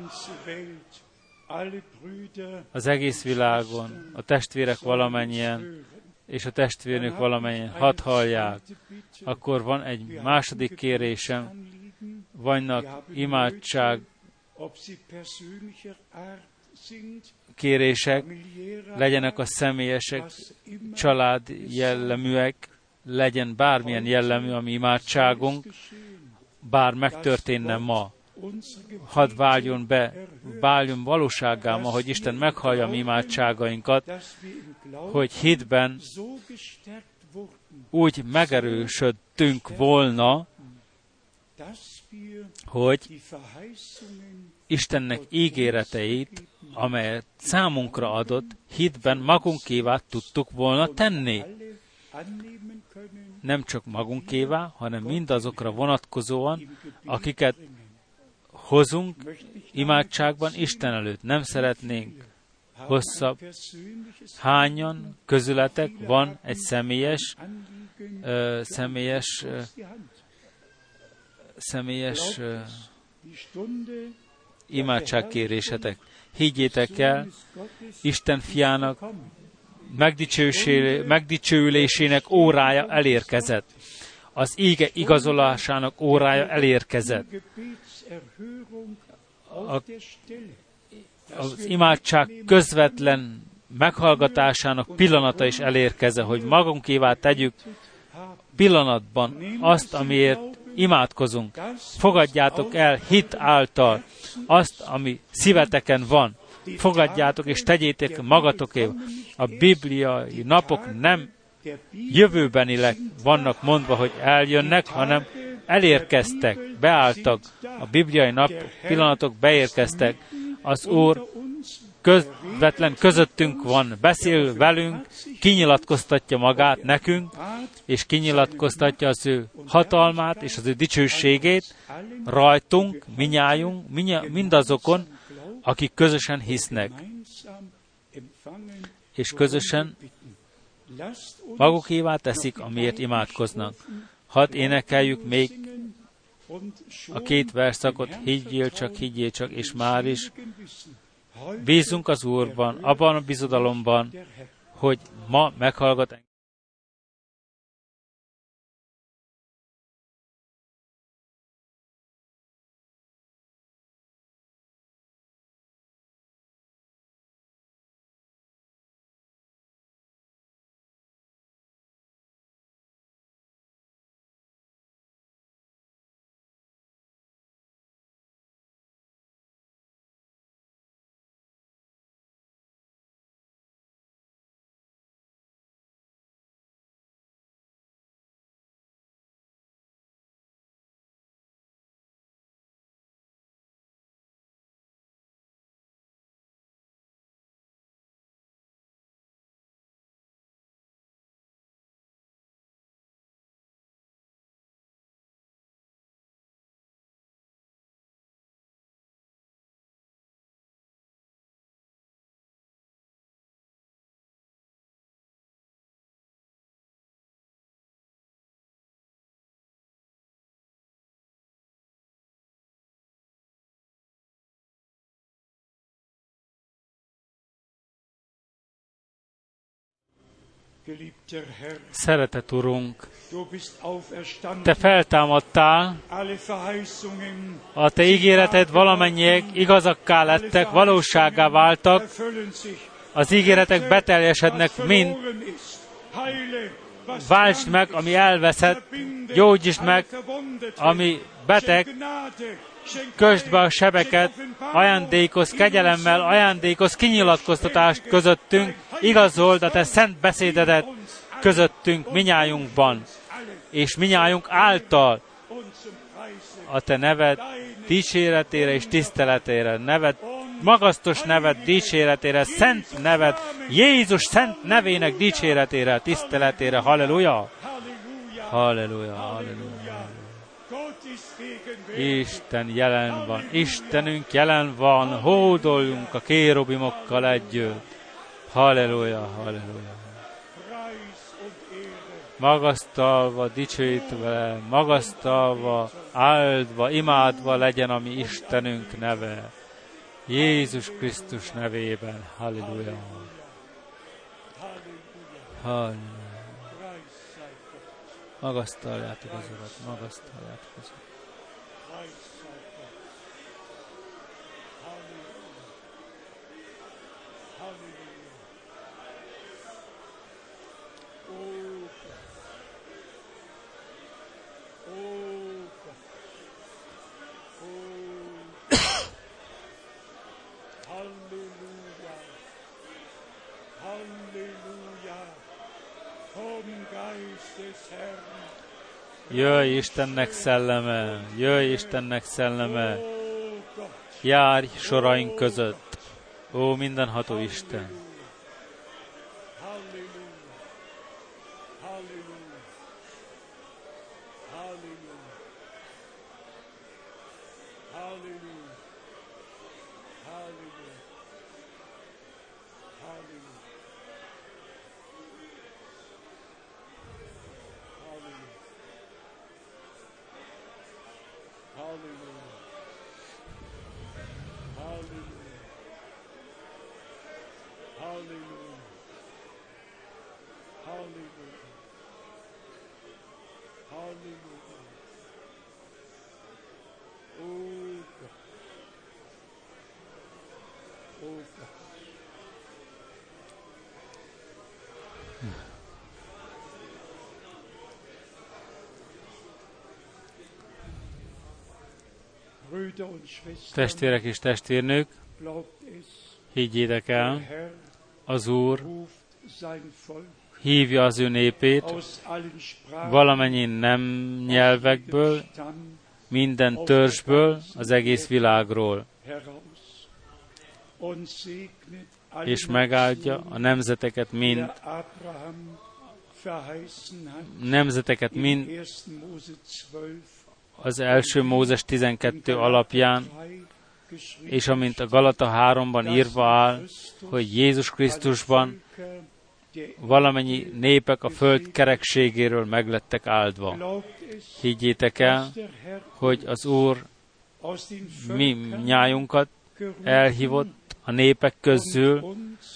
Az egész világon, a testvérek valamennyien, és a testvérnök valamennyien, hadd hallják. Akkor van egy második kérésem, vannak imádság kérések, legyenek a személyesek, család jelleműek, legyen bármilyen jellemű a mi imádságunk, bár megtörténne ma. Hadd váljon be, váljon valósággá ma, hogy Isten meghallja a mi imádságainkat, hogy hitben úgy megerősödtünk volna, hogy Istennek ígéreteit, amelyet számunkra adott, hitben magunkévá tudtuk volna tenni. Nem csak magunkévá, hanem mindazokra vonatkozóan, akiket hozunk imádságban Isten előtt. Nem szeretnénk hosszabb. Hányan közületek van egy személyes, ö, személyes, ö, személyes ö, imádságkérésetek. Higgyétek el, Isten fiának megdicsőülésének órája elérkezett. Az íge igazolásának órája elérkezett. A, az imádság közvetlen meghallgatásának pillanata is elérkezett, hogy magunkévá tegyük pillanatban azt, amiért imádkozunk. Fogadjátok el hit által azt, ami szíveteken van. Fogadjátok és tegyétek magatoké. A bibliai napok nem jövőbenileg vannak mondva, hogy eljönnek, hanem elérkeztek, beálltak. A bibliai nap pillanatok beérkeztek. Az Úr közvetlen közöttünk van, beszél velünk, kinyilatkoztatja magát nekünk, és kinyilatkoztatja az ő hatalmát és az ő dicsőségét rajtunk, minnyájunk, mindazokon, akik közösen hisznek, és közösen magukévá teszik, amiért imádkoznak. Hadd énekeljük még a két verszakot, higgyél csak, higgyél csak, és már is bízunk az Úrban, abban a bizodalomban, hogy ma meghallgat engem. Szeretett Urunk, Te feltámadtál, a Te ígéreted valamennyiek igazakká lettek, valósággá váltak, az ígéretek beteljesednek mind. Váltsd meg, ami elveszett, gyógyítsd meg, ami beteg, kösd be a sebeket, ajándékoz kegyelemmel, ajándékoz kinyilatkoztatást közöttünk, igazold a Te szent beszédedet közöttünk, minnyájunkban, és minnyájunk által a Te neved dicséretére és tiszteletére, neved, magasztos neved dicséretére, szent neved, Jézus szent nevének dicséretére, tiszteletére, halleluja! Halleluja, halleluja! Isten jelen van, Istenünk jelen van, hódoljunk a kérubimokkal együtt. Halleluja, halleluja. Magasztalva, dicsőítve, magasztalva, áldva, imádva legyen a mi Istenünk neve. Jézus Krisztus nevében. Halleluja. Halleluja. Magasztaljátok az Urat, magasztaljátok az Urat. Jöjj Istennek szelleme, jöjj Istennek szelleme, járj soraink között, ó mindenható Isten. Testvérek és testvérnők, higgyétek el, az Úr hívja az ő népét valamennyi nem nyelvekből, minden törzsből, az egész világról, és megáldja a nemzeteket mind, nemzeteket mind az első Mózes tizenkettő alapján, és amint a Galata háromban írva áll, hogy Jézus Krisztusban valamennyi népek a föld kerekségéről meglettek áldva. Higgyétek el, hogy az Úr mi nyájunkat elhívott a népek közül,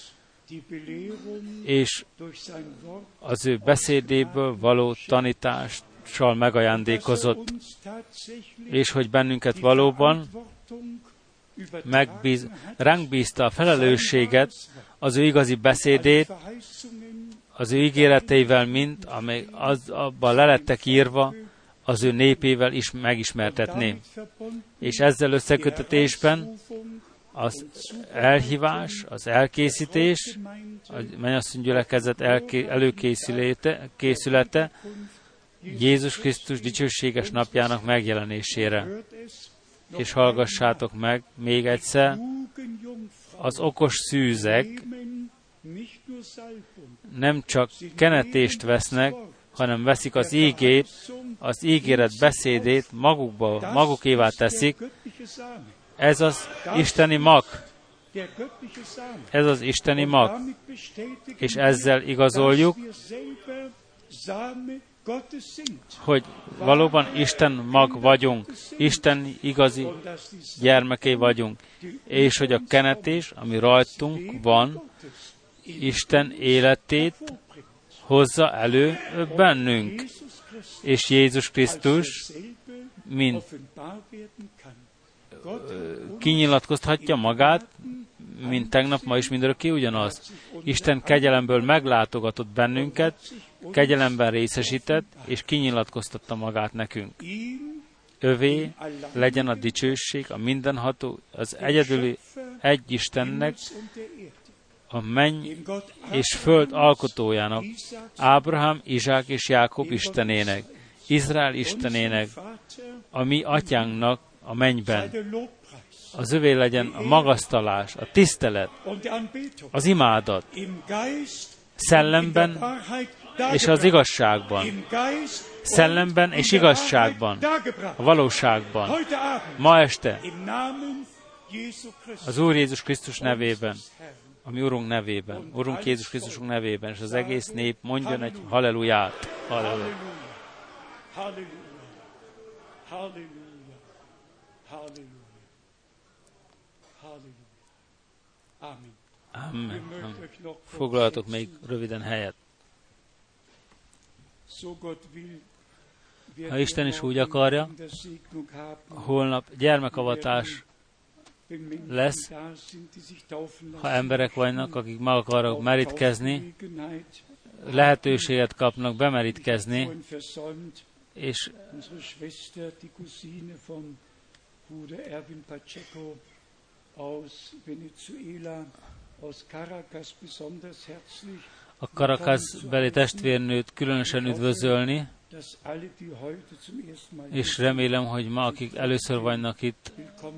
és az ő beszédéből való tanítással megajándékozott, és hogy bennünket valóban megbíz, ránk bízta a felelősséget, az ő igazi beszédét, az ő ígéreteivel mind, amely az, abban le lettek írva, az ő népével is megismertetni. És ezzel összekötetésben az elhívás, az elkészítés, a mennyasszony gyülekezet elké, előkészülete Jézus Krisztus dicsőséges napjának megjelenésére. És hallgassátok meg még egyszer, az okos szűzek nem csak kenetést vesznek, hanem veszik az ígét, az ígéret beszédét magukba, magukévá teszik. Ez az isteni mag. Ez az isteni mag. És ezzel igazoljuk, hogy valóban Isten mag vagyunk, Isten igazi gyermekei vagyunk, és hogy a kenetés, ami rajtunk van, Isten életét hozza elő bennünk, és Jézus Krisztus, mint kinyilatkozhatja magát, mint tegnap, ma is mindörökké ugyanaz. Isten kegyelemből meglátogatott bennünket, kegyelemben részesített, és kinyilatkoztatta magát nekünk. Övé legyen a dicsőség, a mindenható, az egyedüli egy Istennek, a menny és föld alkotójának, Ábrahám, Izsák és Jákob Istenének, Izrael Istenének, a mi atyánknak a mennyben. Az övé legyen a magasztalás, a tisztelet, az imádat, szellemben és az igazságban, szellemben és igazságban, a valóságban, ma este, az Úr Jézus Krisztus nevében, a mi Urunk nevében, Urunk Jézus Krisztusunk nevében, és az egész nép mondjon egy halleluját. Halleluja. Halleluja. Halleluja. Halleluja. Halleluja. Amen. Amen. Foglaljatok még röviden helyet. Ha Isten is úgy akarja, holnap gyermekavatás lesz, ha emberek vannak, akik meg akarnak merítkezni, lehetőséget kapnak bemerítkezni, és a Caracas beli testvérnőt különösen üdvözölni, és remélem, hogy ma, akik először vannak itt,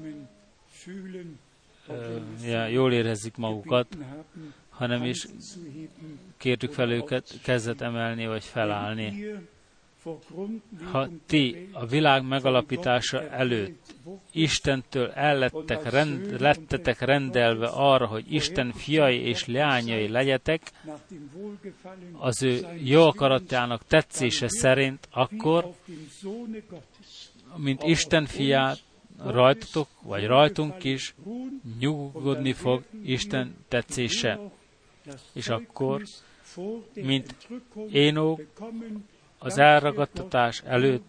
ja, jól érezzük magukat, hanem is kértük fel őket kezdet emelni, vagy felállni. Ha ti a világ megalapítása előtt Istentől ellettek, rend, lettetek rendelve arra, hogy Isten fiai és leányai legyetek, az ő jó akaratának tetszése szerint, akkor, mint Isten fiát, rajtatok, vagy rajtunk is nyugodni fog Isten tetszése. És akkor, mint Énok az elragadtatás előtt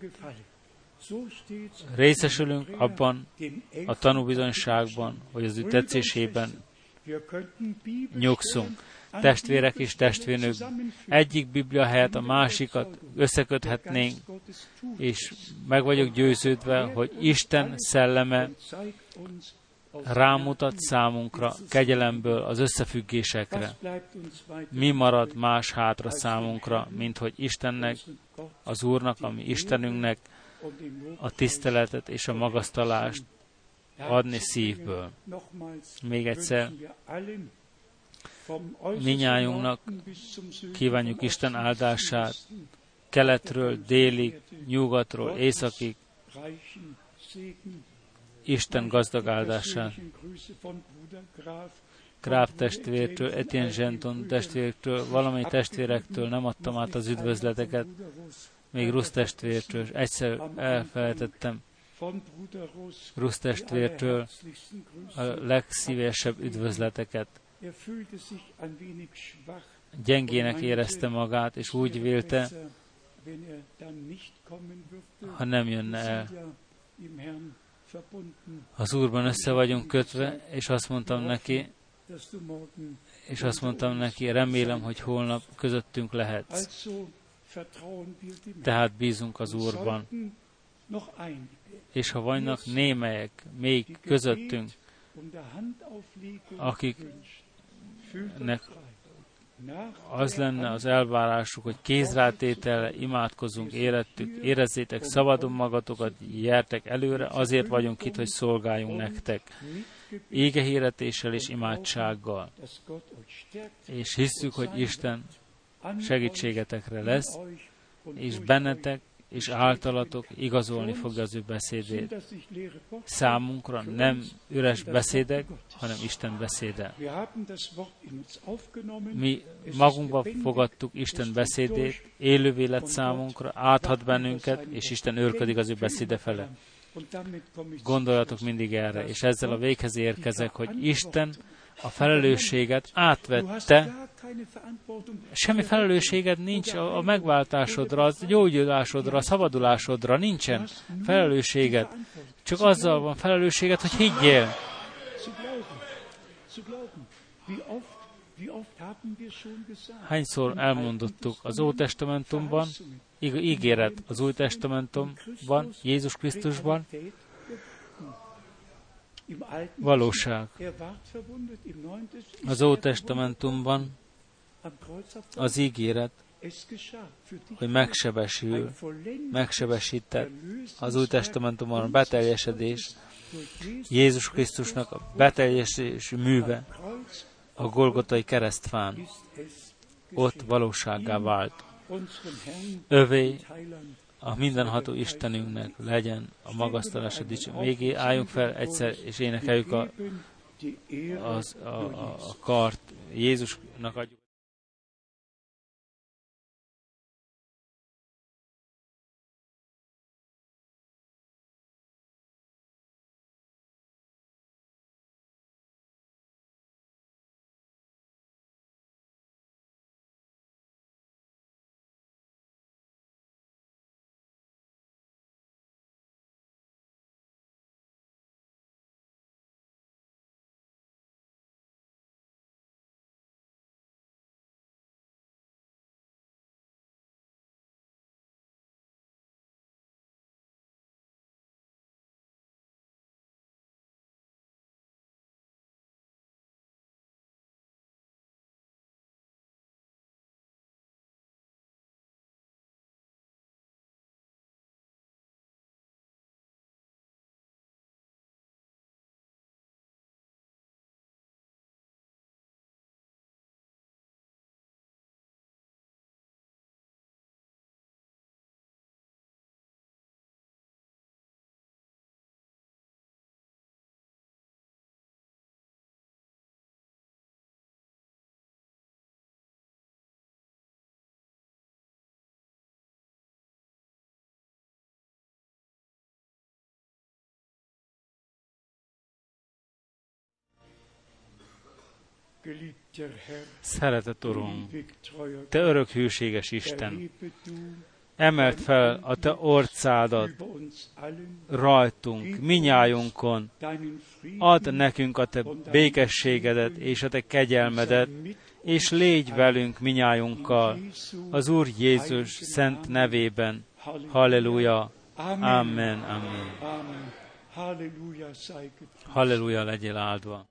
részesülünk abban a tanúbizonyságban, hogy az ő tetszésében nyugszunk. Testvérek és testvérnők, egyik Biblia helyett a másikat összeköthetnénk, és meg vagyok győződve, hogy Isten szelleme rámutat számunkra kegyelemből az összefüggésekre. Mi marad más hátra számunkra, mint hogy Istennek, az Úrnak, ami Istenünknek a tiszteletet és a magasztalást adni szívből. Még egyszer, minnyájunknak kívánjuk Isten áldását, keletről, délig, nyugatról, északig, Isten gazdag áldását. Gráf testvértől, Etienne Genton testvértől, valamely testvérektől nem adtam át az üdvözleteket, még Rusz testvértől, egyszer elfelejtettem Rusz testvértől a legszívesebb üdvözleteket. Gyengének érezte magát, és úgy vélte, ha nem jönne el. Az Úrban össze vagyunk kötve, és azt mondtam neki, és azt mondtam neki, remélem, hogy holnap közöttünk lehetsz. Tehát bízunk az Úrban. És ha vannak némelyek még közöttünk, akiknek az lenne az elvárásuk, hogy kézrátétellel imádkozzunk, érettük, érezzétek szabadon magatokat, gyertek előre, azért vagyunk itt, hogy szolgáljunk nektek. Égehirdetéssel és imádsággal. És hisszük, hogy Isten segítségetekre lesz, és bennetek és általatok igazolni fogja az ő beszédét. Számunkra nem üres beszédek, hanem Isten beszéde. Mi magunkba fogadtuk Isten beszédét, élővé lett számunkra, áthat bennünket, és Isten őrködik az ő beszéde fele. Gondoljatok mindig erre, és ezzel a véghez érkezek, hogy Isten a felelősséget átvette, semmi felelősséged nincs a, a megváltásodra, a gyógyulásodra, a szabadulásodra, nincsen felelősséged. Csak azzal van felelősséged, hogy higgyél. Hányszor elmondottuk az Ótestamentumban, ígéret az Új Testamentumban, Jézus Krisztusban, valóság. Az Ótestamentumban az ígéret, hogy megsebesül, megsebesített az Új Testamentumban a beteljesedés, Jézus Krisztusnak a beteljesedés műve a Golgotai keresztfán. Ott valósággá vált. Övé a mindenható Istenünknek legyen a magasztalás, a dicső. Még álljunk fel egyszer, és énekeljük a, az, a, a, a kart. Jézusnak adjuk. Szeretett Urunk, Te örök hűséges Isten, emeld fel a te orcádat rajtunk, minnyájunkon. Add nekünk a te békességedet és a te kegyelmedet, és légy velünk minnyájunkkal, az Úr Jézus szent nevében. Halleluja. Amen. Amen. Halleluja, legyél áldva.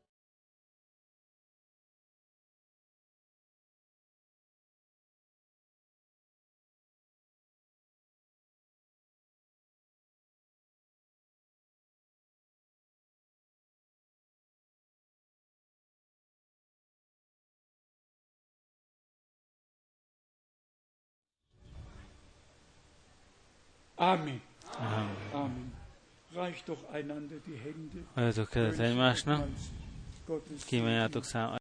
Amen. Amen. Amen. Reicht doch einander die Hände. Adjatok kezet egymásnak, kívánjátok szám.